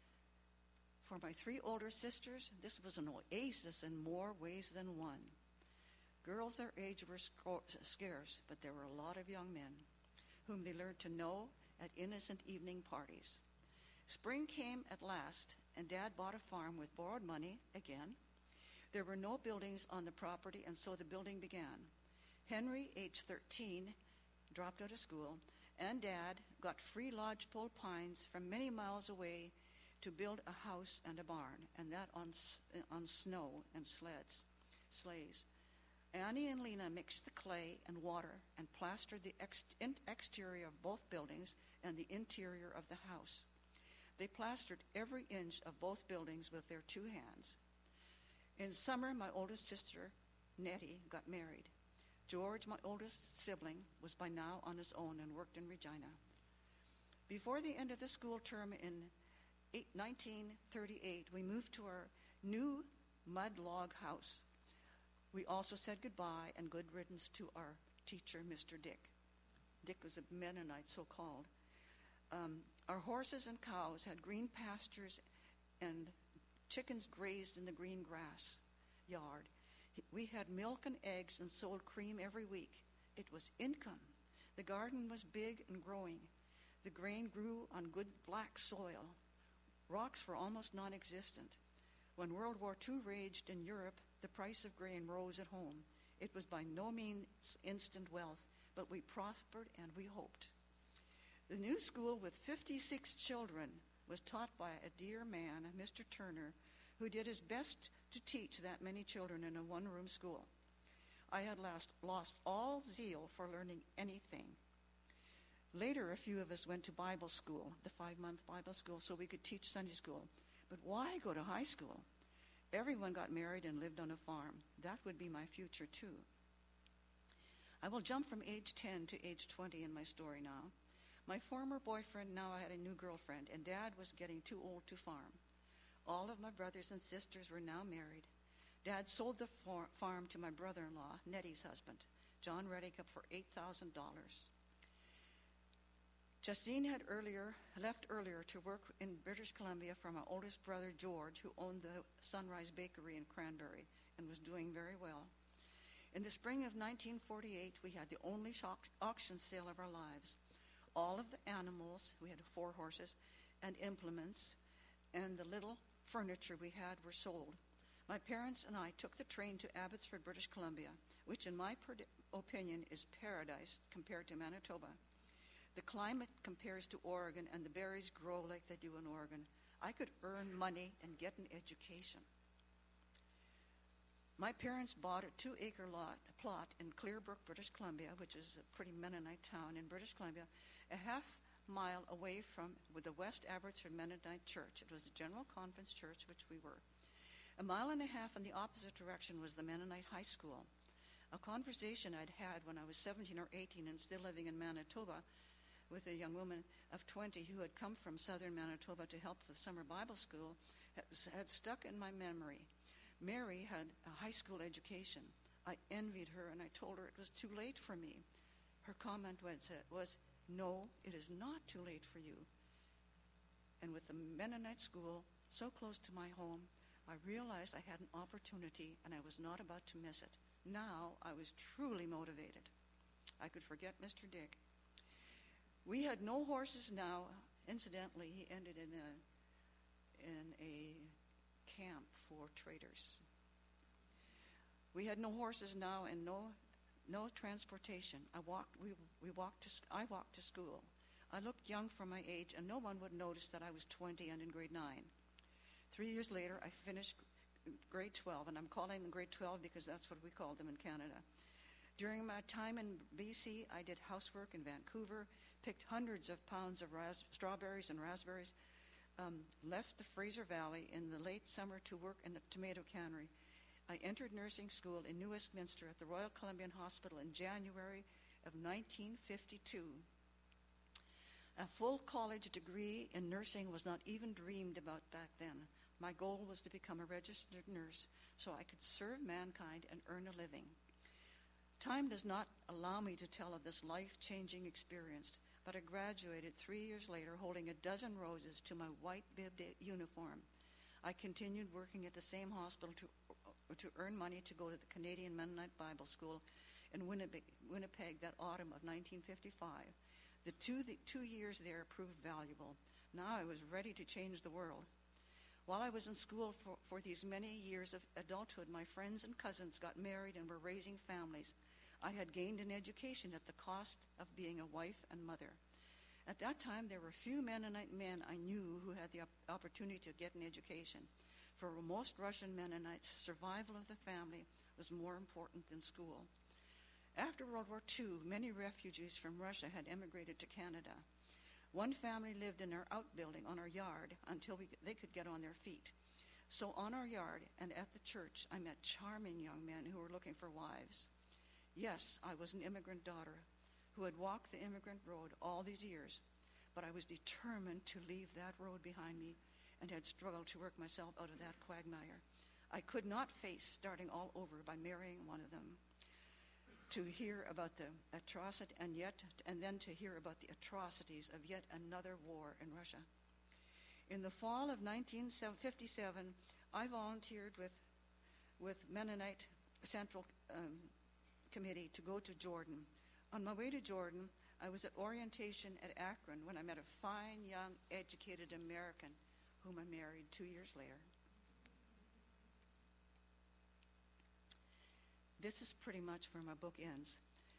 For my 3 older sisters, this was an oasis in more ways than one. Girls their age were scarce, but there were a lot of young men whom they learned to know at innocent evening parties. Spring came at last, and Dad bought a farm with borrowed money again. There were no buildings on the property, and so the building began. Henry, age 13, dropped out of school, and Dad got free lodgepole pines from many miles away to build a house and a barn, and that on snow and sleighs. Annie and Lena mixed the clay and water and plastered the exterior of both buildings and the interior of the house. They plastered every inch of both buildings with their 2 hands. In summer, my oldest sister, Nettie, got married. George, my oldest sibling, was by now on his own and worked in Regina. Before the end of the school term in 1938, we moved to our new mud log house. We also said goodbye and good riddance to our teacher, Mr. Dick. Dick was a Mennonite, so-called. Our horses and cows had green pastures, and chickens grazed in the green grass yard. We had milk and eggs and sold cream every week. It was income. The garden was big and growing. The grain grew on good black soil. Rocks were almost non-existent. When World War II raged in Europe, the price of grain rose at home. It was by no means instant wealth, but we prospered and we hoped. The new school with 56 children was taught by a dear man, Mr. Turner, who did his best to teach that many children in a one-room school. I had lost all zeal for learning anything. Later, a few of us went to Bible school, the 5-month Bible school, so we could teach Sunday school. But why go to high school? Everyone got married and lived on a farm. That would be my future, too. I will jump from age 10 to age 20 in my story now. My former boyfriend, now I had a new girlfriend, and Dad was getting too old to farm. All of my brothers and sisters were now married. Dad sold the farm to my brother-in-law, Nettie's husband, John Redicup, for $8,000. Justine had left earlier to work in British Columbia for my oldest brother, George, who owned the Sunrise Bakery in Cranberry and was doing very well. In the spring of 1948, we had the only auction sale of our lives. All of the animals, we had 4 horses, and implements, and the little furniture we had were sold. My parents and I took the train to Abbotsford, British Columbia, which in my opinion is paradise compared to Manitoba. The climate compares to Oregon, and the berries grow like they do in Oregon. I could earn money and get an education. My parents bought a 2-acre plot in Clearbrook, British Columbia, which is a pretty Mennonite town in British Columbia, a half-mile away from the West Abbotsford Mennonite Church. It was a general conference church, which we were. 1.5 miles in the opposite direction was the Mennonite High School. A conversation I'd had when I was 17 or 18 and still living in Manitoba with a young woman of 20 who had come from southern Manitoba to help with summer Bible school had stuck in my memory. Mary had a high school education. I envied her, and I told her it was too late for me. Her comment was, "No, it is not too late for you." And with the Mennonite school so close to my home, I realized I had an opportunity, and I was not about to miss it. Now I was truly motivated. I could forget Mr. Dick. We had no horses now. Incidentally, he ended in a camp for traders. We had no horses now and no transportation. I walked to school. I looked young for my age, and no one would notice that I was 20 and in grade 9. 3 years later, I finished grade 12, and I'm calling them grade 12 because that's what we called them in Canada. During my time in BC, I did housework in Vancouver, picked hundreds of pounds of strawberries and raspberries, left the Fraser Valley in the late summer to work in a tomato cannery. I entered nursing school in New Westminster at the Royal Columbian Hospital in January of 1952. A full college degree in nursing was not even dreamed about back then. My goal was to become a registered nurse so I could serve mankind and earn a living. Time does not allow me to tell of this life-changing experience, but I graduated 3 years later holding a dozen roses to my white-bibbed uniform. I continued working at the same hospital to earn money to go to the Canadian Mennonite Bible School in Winnipeg that autumn of 1955. The two years there proved valuable. Now I was ready to change the world. While I was in school for these many years of adulthood, my friends and cousins got married and were raising families. I had gained an education at the cost of being a wife and mother. At that time, there were few Mennonite men I knew who had the opportunity to get an education. For most Russian Mennonites, survival of the family was more important than school. After World War II, many refugees from Russia had emigrated to Canada. One family lived in our outbuilding on our yard until they could get on their feet. So on our yard and at the church, I met charming young men who were looking for wives. Yes, I was an immigrant daughter who had walked the immigrant road all these years, but I was determined to leave that road behind me and had struggled to work myself out of that quagmire. I could not face starting all over by marrying one of them. To hear about the atrocity and then to hear about the atrocities of yet another war in Russia. In the fall of 1957, I volunteered with Mennonite Central Committee to go to Jordan. On my way to Jordan, I was at orientation at Akron when I met a fine, young, educated American whom I married 2 years later. This is pretty much where my book ends.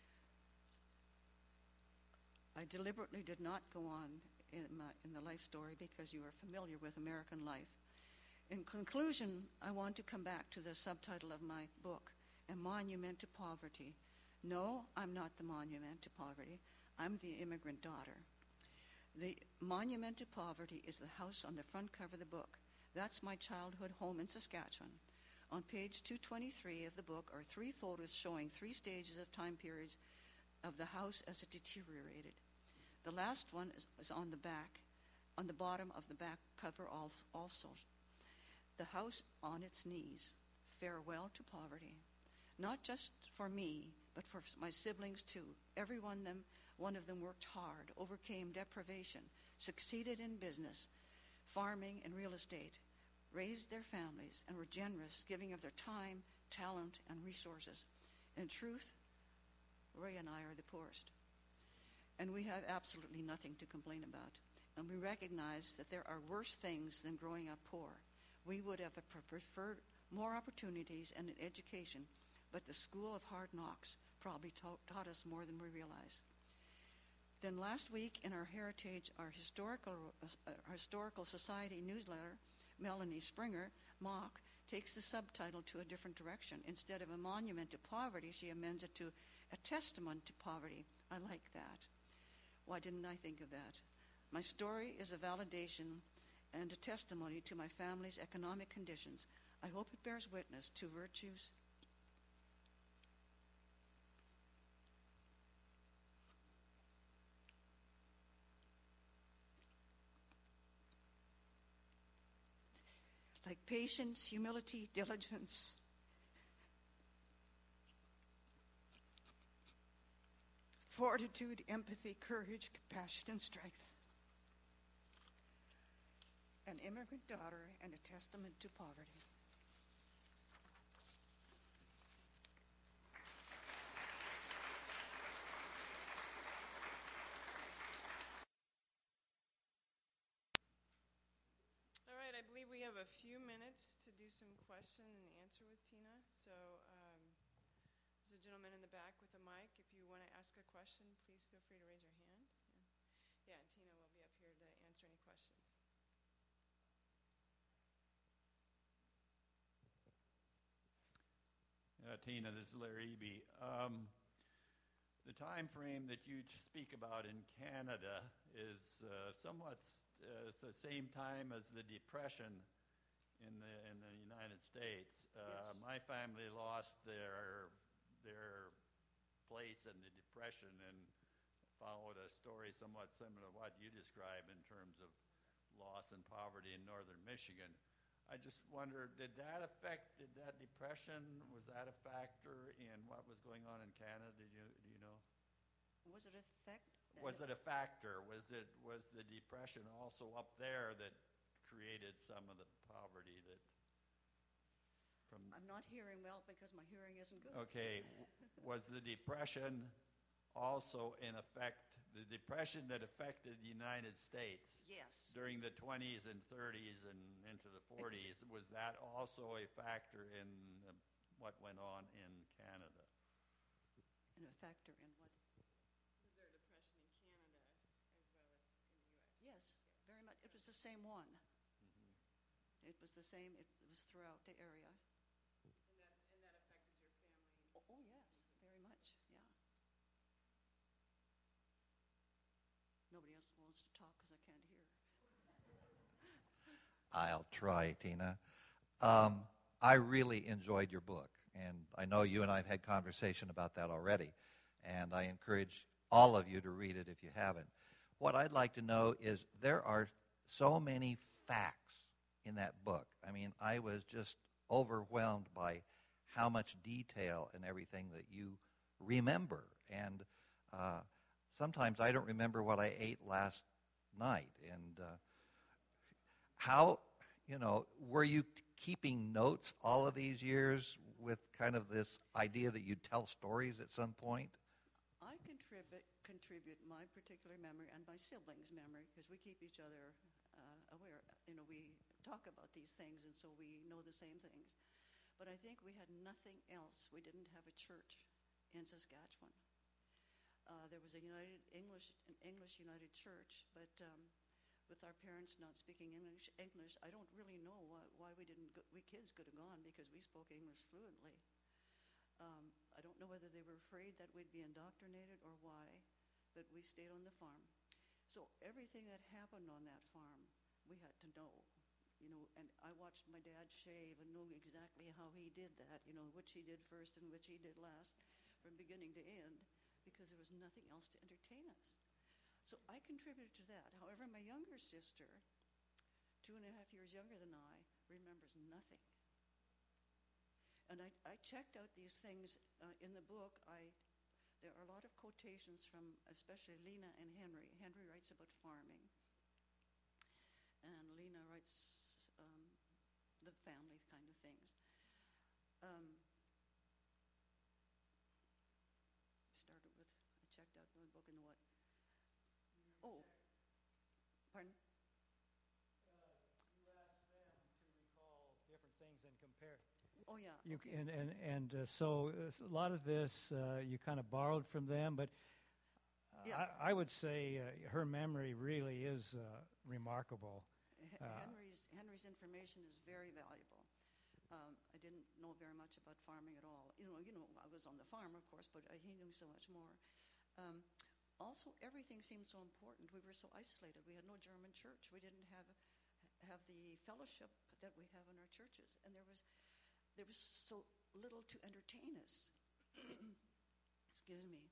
I deliberately did not go on in the life story because you are familiar with American life. In conclusion, I want to come back to the subtitle of my book, A Monument to Poverty. No, I'm not the monument to poverty. I'm the immigrant daughter. The monument to poverty is the house on the front cover of the book. That's my childhood home in Saskatchewan. On page 223 of the book are 3 photos showing 3 stages of time periods of the house as it deteriorated. The last one is on the bottom of the back cover also. The house on its knees. Farewell to poverty. Not just for me, but for my siblings too. Every one of them worked hard, overcame deprivation, succeeded in business, farming and real estate, raised their families, and were generous, giving of their time, talent, and resources. In truth, Roy and I are the poorest. And we have absolutely nothing to complain about. And we recognize that there are worse things than growing up poor. We would have preferred more opportunities and an education, but the school of hard knocks probably taught us more than we realize. Then last week in our Historical Society newsletter, Melanie Springer, Mock, takes the subtitle to a different direction. Instead of a monument to poverty, she amends it to a testament to poverty. I like that. Why didn't I think of that? My story is a validation and a testimony to my family's economic conditions. I hope it bears witness to virtues like patience, humility, diligence, fortitude, empathy, courage, compassion, and strength. An immigrant daughter and a testament to poverty. All right, I believe we have a few minutes to do some question and answer with Tina. So there's a gentleman in the back with a mic. If you want to ask a question, please feel free to raise your hand. Yeah, and Tina will be up here to answer any questions. Tina, this is Larry Eby. The time frame that you speak about in Canada is somewhat the same time as the Depression in the United States. Yes. My family lost their place in the Depression and followed a story somewhat similar to what you describe in terms of loss and poverty in northern Michigan. I just wonder, did that depression, was that a factor in what was going on in Canada? Do you know? Was it a fact? Was it a factor? Was the depression also up there that created some of the poverty that from? I'm not hearing well because my hearing isn't good. Okay, was the depression also in effect? The depression that affected the United States Yes. during the 20s and 30s and into the 40s, was that also a factor in what went on in Canada? And a factor in what? Was there a depression in Canada as well as in the U.S.? Yes, very much. It was the same one. It was the same. It was throughout the area. And that affected your family? Oh yes, very much. Yeah. Nobody else wants to talk because I can't hear. I'll try, Tina. I really enjoyed your book, and I know you and I have had conversation about that already, and I encourage all of you to read it if you haven't. What I'd like to know is there are so many facts in that book. I mean, I was just overwhelmed by how much detail and everything that you remember, and sometimes I don't remember what I ate last night. And how, were you keeping notes all of these years with kind of this idea that you'd tell stories at some point? I contribute my particular memory and my siblings' memory because we keep each other aware. We talk about these things, and so we know the same things. But I think we had nothing else. We didn't have a church in Saskatchewan. There was a English United Church, but with our parents not speaking English, I don't really know why we kids could have gone because we spoke English fluently. I don't know whether they were afraid that we'd be indoctrinated or why, but we stayed on the farm. So everything that happened on that farm, we had to know. And I watched my dad shave and knew exactly how he did that, which he did first and which he did last, from beginning to end, because there was nothing else to entertain us. So I contributed to that. However, my younger sister, 2.5 years younger than I, remembers nothing. And I checked out these things in the book. There are a lot of quotations from especially Lena and Henry. Henry writes about farming, and Lena writes the family kind of things. I checked out my book in what? Oh, pardon? You asked them to recall different things and compare. Oh, yeah. Okay. So a lot of this you kind of borrowed from them, but Yeah. I would say her memory really is remarkable. Henry's information is very valuable. I didn't know very much about farming at all. I was on the farm, of course, but he knew so much more. Also, everything seemed so important. We were so isolated. We had no German church. We didn't have the fellowship that we have in our churches, and there was so little to entertain us. Excuse me.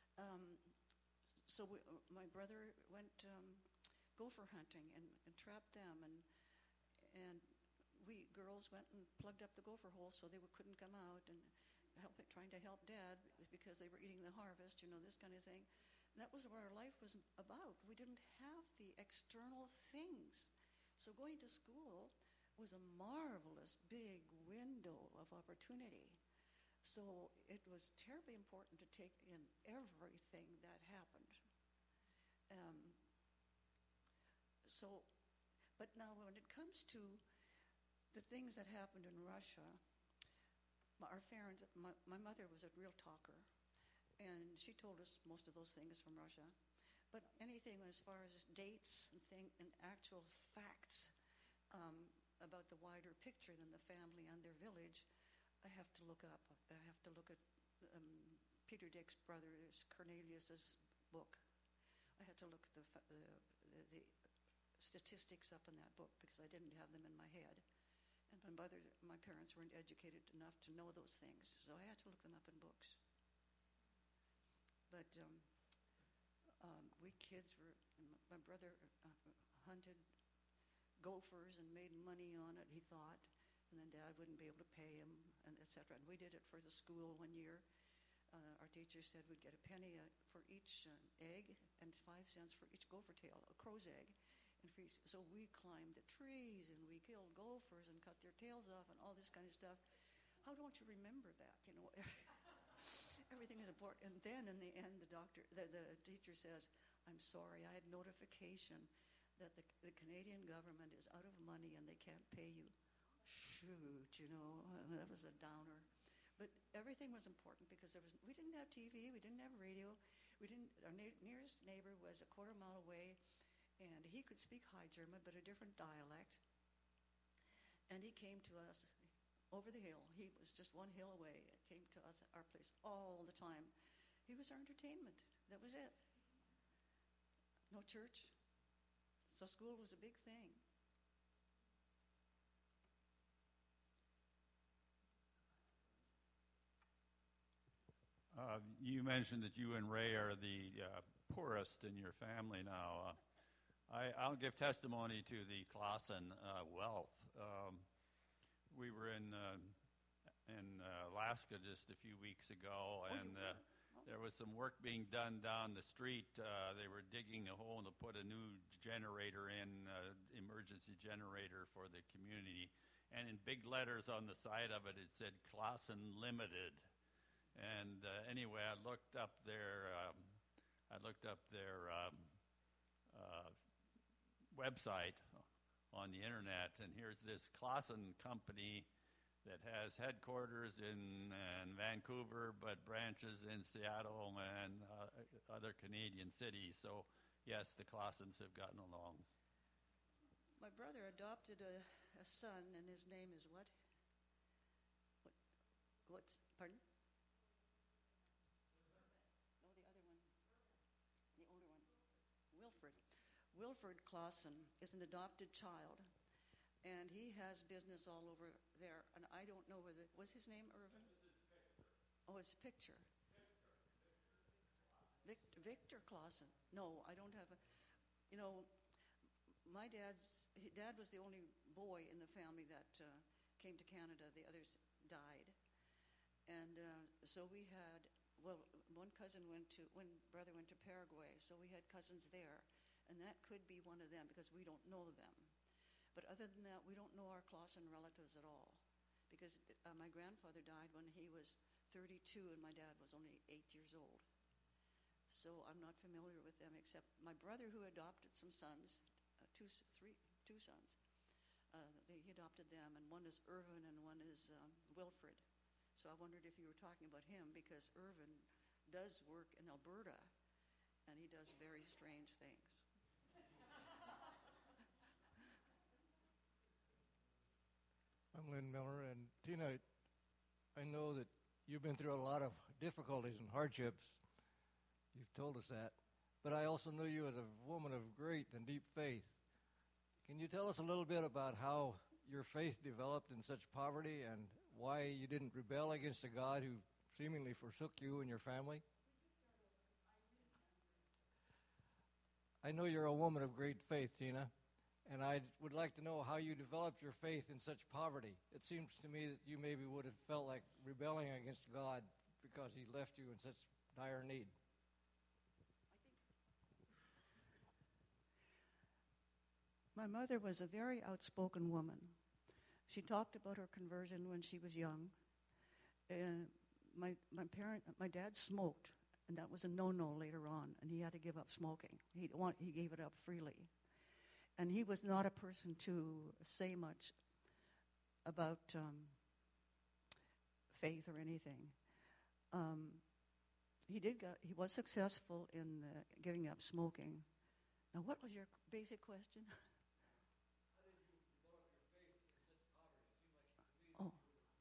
So my brother went gopher hunting and trapped them, and we girls went and plugged up the gopher holes so they couldn't come out, and trying to help Dad because they were eating the harvest, this kind of thing. And that was where our life was about. We didn't have the external things. So going to school was a marvelous big window of opportunity. So it was terribly important to take in everything that happened. But now when it comes to the things that happened in Russia, my mother was a real talker, and she told us most of those things from Russia. But anything as far as dates and actual facts about the wider picture than the family and their village, I have to look up. I have to look at Peter Dick's brother's Cornelius's book. I had to look at the statistics up in that book because I didn't have them in my head. And my parents weren't educated enough to know those things, so I had to look them up in books. But we kids my brother hunted gophers and made money on it, he thought, and then Dad wouldn't be able to pay him, and et cetera. And we did it for the school one year. Our teacher said we'd get a penny for each egg and 5 cents for each gopher tail, a crow's egg. And so we climbed the trees and we killed gophers and cut their tails off and all this kind of stuff. How don't you remember that? Everything is important. And then in the end, the teacher says, "I'm sorry, I had notification that the Canadian government is out of money and they can't pay you." Shoot, that was a downer. But everything was important because we didn't have TV, we didn't have radio, our nearest neighbor was a quarter mile away, and he could speak High German, but a different dialect. And he came to us over the hill. He was just one hill away. Came to us, our place, all the time. He was our entertainment. That was it. No church. So school was a big thing. You mentioned that you and Ray are the poorest in your family now. I'll give testimony to the Clausen wealth. We were in Alaska just a few weeks ago, and there was some work being done down the street. They were digging a hole to put a new generator in, emergency generator for the community. And in big letters on the side of it, it said Clausen Limited. And anyway, I looked up their website on the internet, and here's this Clausen company that has headquarters in Vancouver, but branches in Seattle and other Canadian cities. So yes, the Clausens have gotten along. My brother adopted a son, and his name is what? What's pardon? Wilfred Clausen is an adopted child, and he has business all over there. And I don't know whether was his name Irvin. Oh, his picture. Victor Clausen. No, I don't have a. My dad was the only boy in the family that came to Canada. The others died, and so we had. Well, one brother went to Paraguay, so we had cousins there. And that could be one of them because we don't know them. But other than that, we don't know our Clausen relatives at all. Because my grandfather died when he was 32 and my dad was only 8 years old. So I'm not familiar with them except my brother who adopted some sons, two sons. He adopted them, and one is Irvin and one is Wilfred. So I wondered if you were talking about him because Irvin does work in Alberta and he does very strange things. I'm Lynn Miller, and Tina, I know that you've been through a lot of difficulties and hardships. You've told us that. But I also know you as a woman of great and deep faith. Can you tell us a little bit about how your faith developed in such poverty and why you didn't rebel against a God who seemingly forsook you and your family? I know you're a woman of great faith, Tina. And I would like to know how you developed your faith in such poverty. It seems to me that you maybe would have felt like rebelling against God because he left you in such dire need. My mother was a very outspoken woman. She talked about her conversion when she was young. My dad smoked, and that was a no-no later on, and he had to give up smoking. He gave it up freely. And he was not a person to say much about faith or anything. He was successful in giving up smoking. Now, what was your basic question? Oh.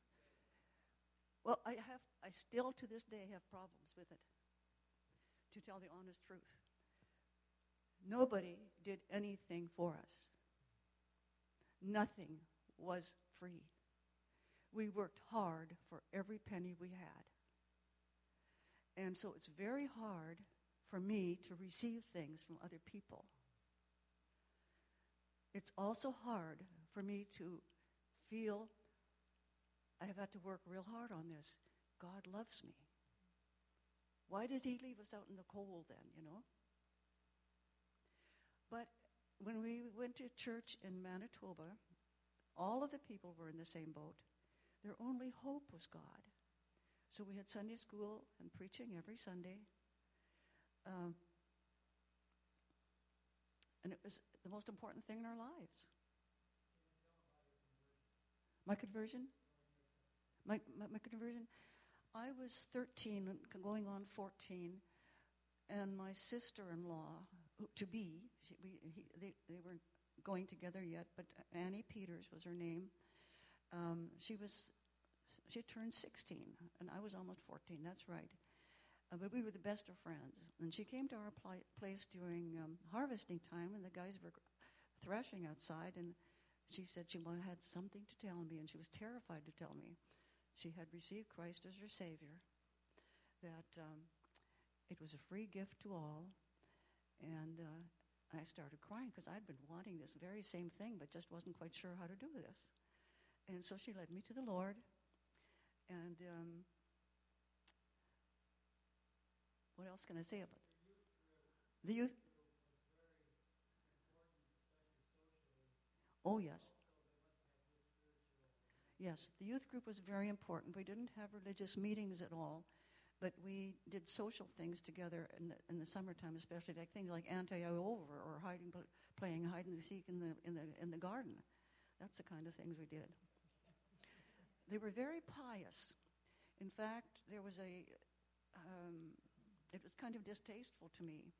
Well, I still to this day have problems with it, to tell the honest truth. Nobody did anything for us. Nothing was free. We worked hard for every penny we had. And so it's very hard for me to receive things from other people. It's also hard for me to feel I have had to work real hard on this. God loves me. Why does he leave us out in the cold then, you know? But when we went to church in Manitoba, all of the people were in the same boat. Their only hope was God. So we had Sunday school and preaching every Sunday. And it was the most important thing in our lives. My conversion? My conversion? I was 13, going on 14, and my sister-in-law, to-be, they weren't going together yet, but Annie Peters was her name. She turned 16, and I was almost 14, that's right. But we were the best of friends. And she came to our place during harvesting time, and the guys were threshing outside, and she said she had something to tell me, and she was terrified to tell me. She had received Christ as her Savior, that it was a free gift to all, and I started crying because I'd been wanting this very same thing, but just wasn't quite sure how to do this. And so she led me to the Lord, and what else can I say about it? The youth? Oh, yes. Yes, the youth group was very important. We didn't have religious meetings at all, but we did social things together in the summertime, especially like things like anti-over or playing hide and seek in the garden. That's the kind of things we did. They were very pious. In fact, there was it was kind of distasteful to me.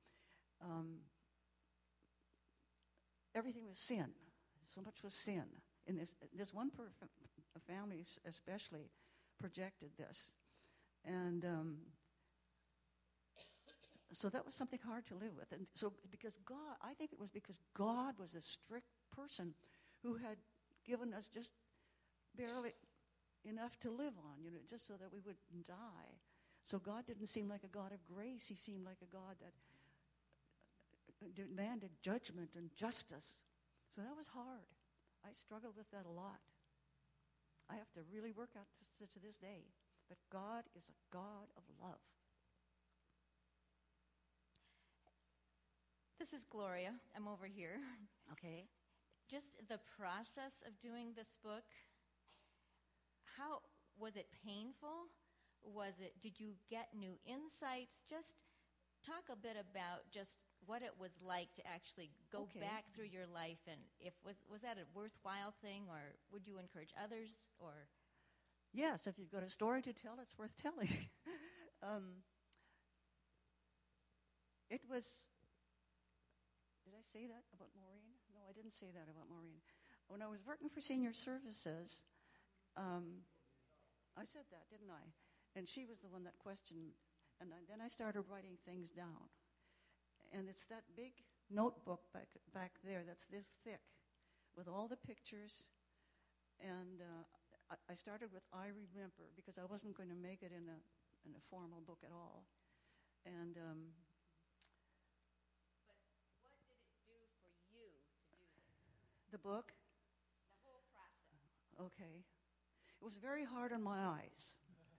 Everything was sin. So much was sin. And this one family especially projected this. And so that was something hard to live with. And so I think it was because God was a strict person who had given us just barely enough to live on, just so that we wouldn't die. So God didn't seem like a God of grace. He seemed like a God that demanded judgment and justice. So that was hard. I struggled with that a lot. I have to really work out to this day that God is a God of love. This is Gloria. I'm over here. Okay. Just the process of doing this book, how was it painful? Did you get new insights? Just talk a bit about just what it was like to actually go back through your life, and was that a worthwhile thing, or would you encourage others, or? Yes, if you've got a story to tell, it's worth telling. It was. Did I say that about Maureen? No, I didn't say that about Maureen. When I was working for Senior Services, I said that, didn't I? And she was the one that questioned, and then I started writing things down. And it's that big notebook back there that's this thick with all the pictures. And I started with I Remember because I wasn't going to make it in a formal book at all. And But what did it do for you to do this? The book? The whole process. Okay. It was very hard on my eyes.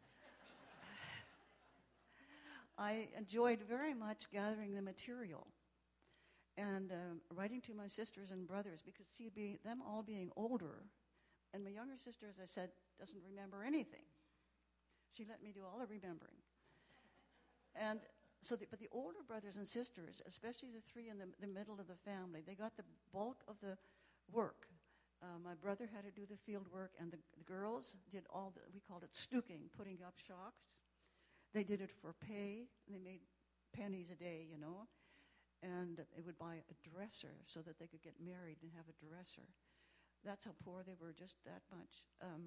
I enjoyed very much gathering the material and writing to my sisters and brothers because, see, them all being older, and my younger sister, as I said, doesn't remember anything. She let me do all the remembering. And so, but the older brothers and sisters, especially the three in the middle of the family, they got the bulk of the work. My brother had to do the field work, and the girls did all we called it stooking, putting up shocks. They did it for pay. They made pennies a day, you know. And they would buy a dresser so that they could get married and have a dresser. That's how poor they were, just that much.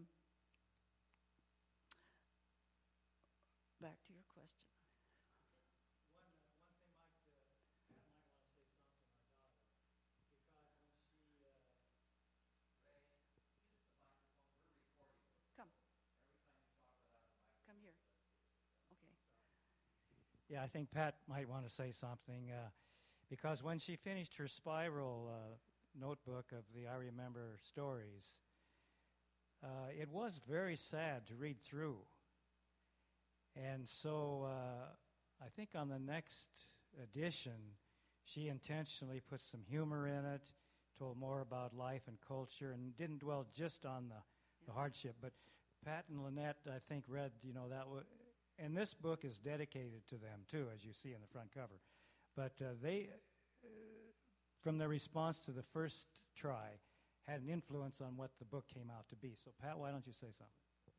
Back to your question. One thing Pat might want to say something, my daughter, because when she... Come. Come here. Okay. Yeah, I think Pat might want to say something, because when she finished her spiral notebook of the I Remember stories, it was very sad to read through. And so I think on the next edition, she intentionally put some humor in it, told more about life and culture, and didn't dwell just on the hardship. But Pat and Lynette, I think, read, and this book is dedicated to them, too, as you see in the front cover. But they, from their response to the first try, had an influence on what the book came out to be. So, Pat, why don't you say something?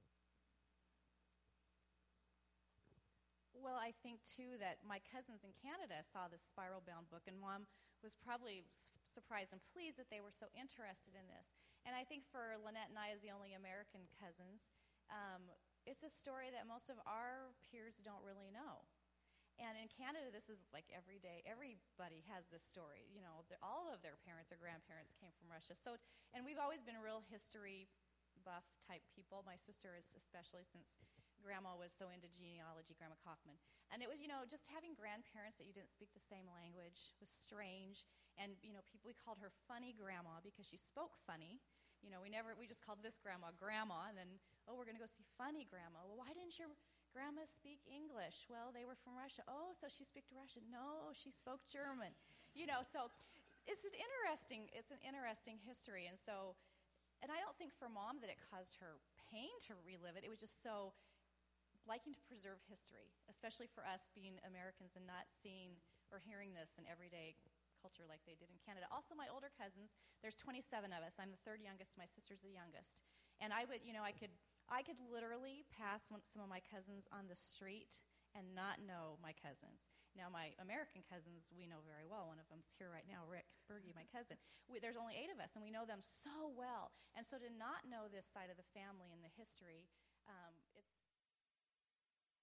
Well, I think, too, that my cousins in Canada saw this spiral-bound book, and Mom was probably surprised and pleased that they were so interested in this. And I think for Lynette and I, as the only American cousins, it's a story that most of our peers don't really know. And in Canada, this is like every day. Everybody has this story. You know, all of their parents or grandparents came from Russia. So, and we've always been real history buff type people. My sister is, especially since Grandma was so into genealogy, Grandma Kaufman. And it was, just having grandparents that you didn't speak the same language was strange. And, we called her Funny Grandma because she spoke funny. We just called this grandma Grandma, and then, we're going to go see Funny Grandma. Well, why didn't your grandma speak English? Well, they were from Russia. Oh, so she spoke Russian? No, she spoke German. So it's an interesting history. And so, and I don't think for Mom that it caused her pain to relive it. It was just so liking to preserve history, especially for us being Americans and not seeing or hearing this in everyday culture like they did in Canada. Also, my older cousins, there's 27 of us. I'm the third youngest. My sister's the youngest. And I would, I could literally pass some of my cousins on the street and not know my cousins. Now, my American cousins, we know very well. One of them's here right now, Rick Berge, my cousin. There's only 8 of us, and we know them so well. And so to not know this side of the family and the history, it's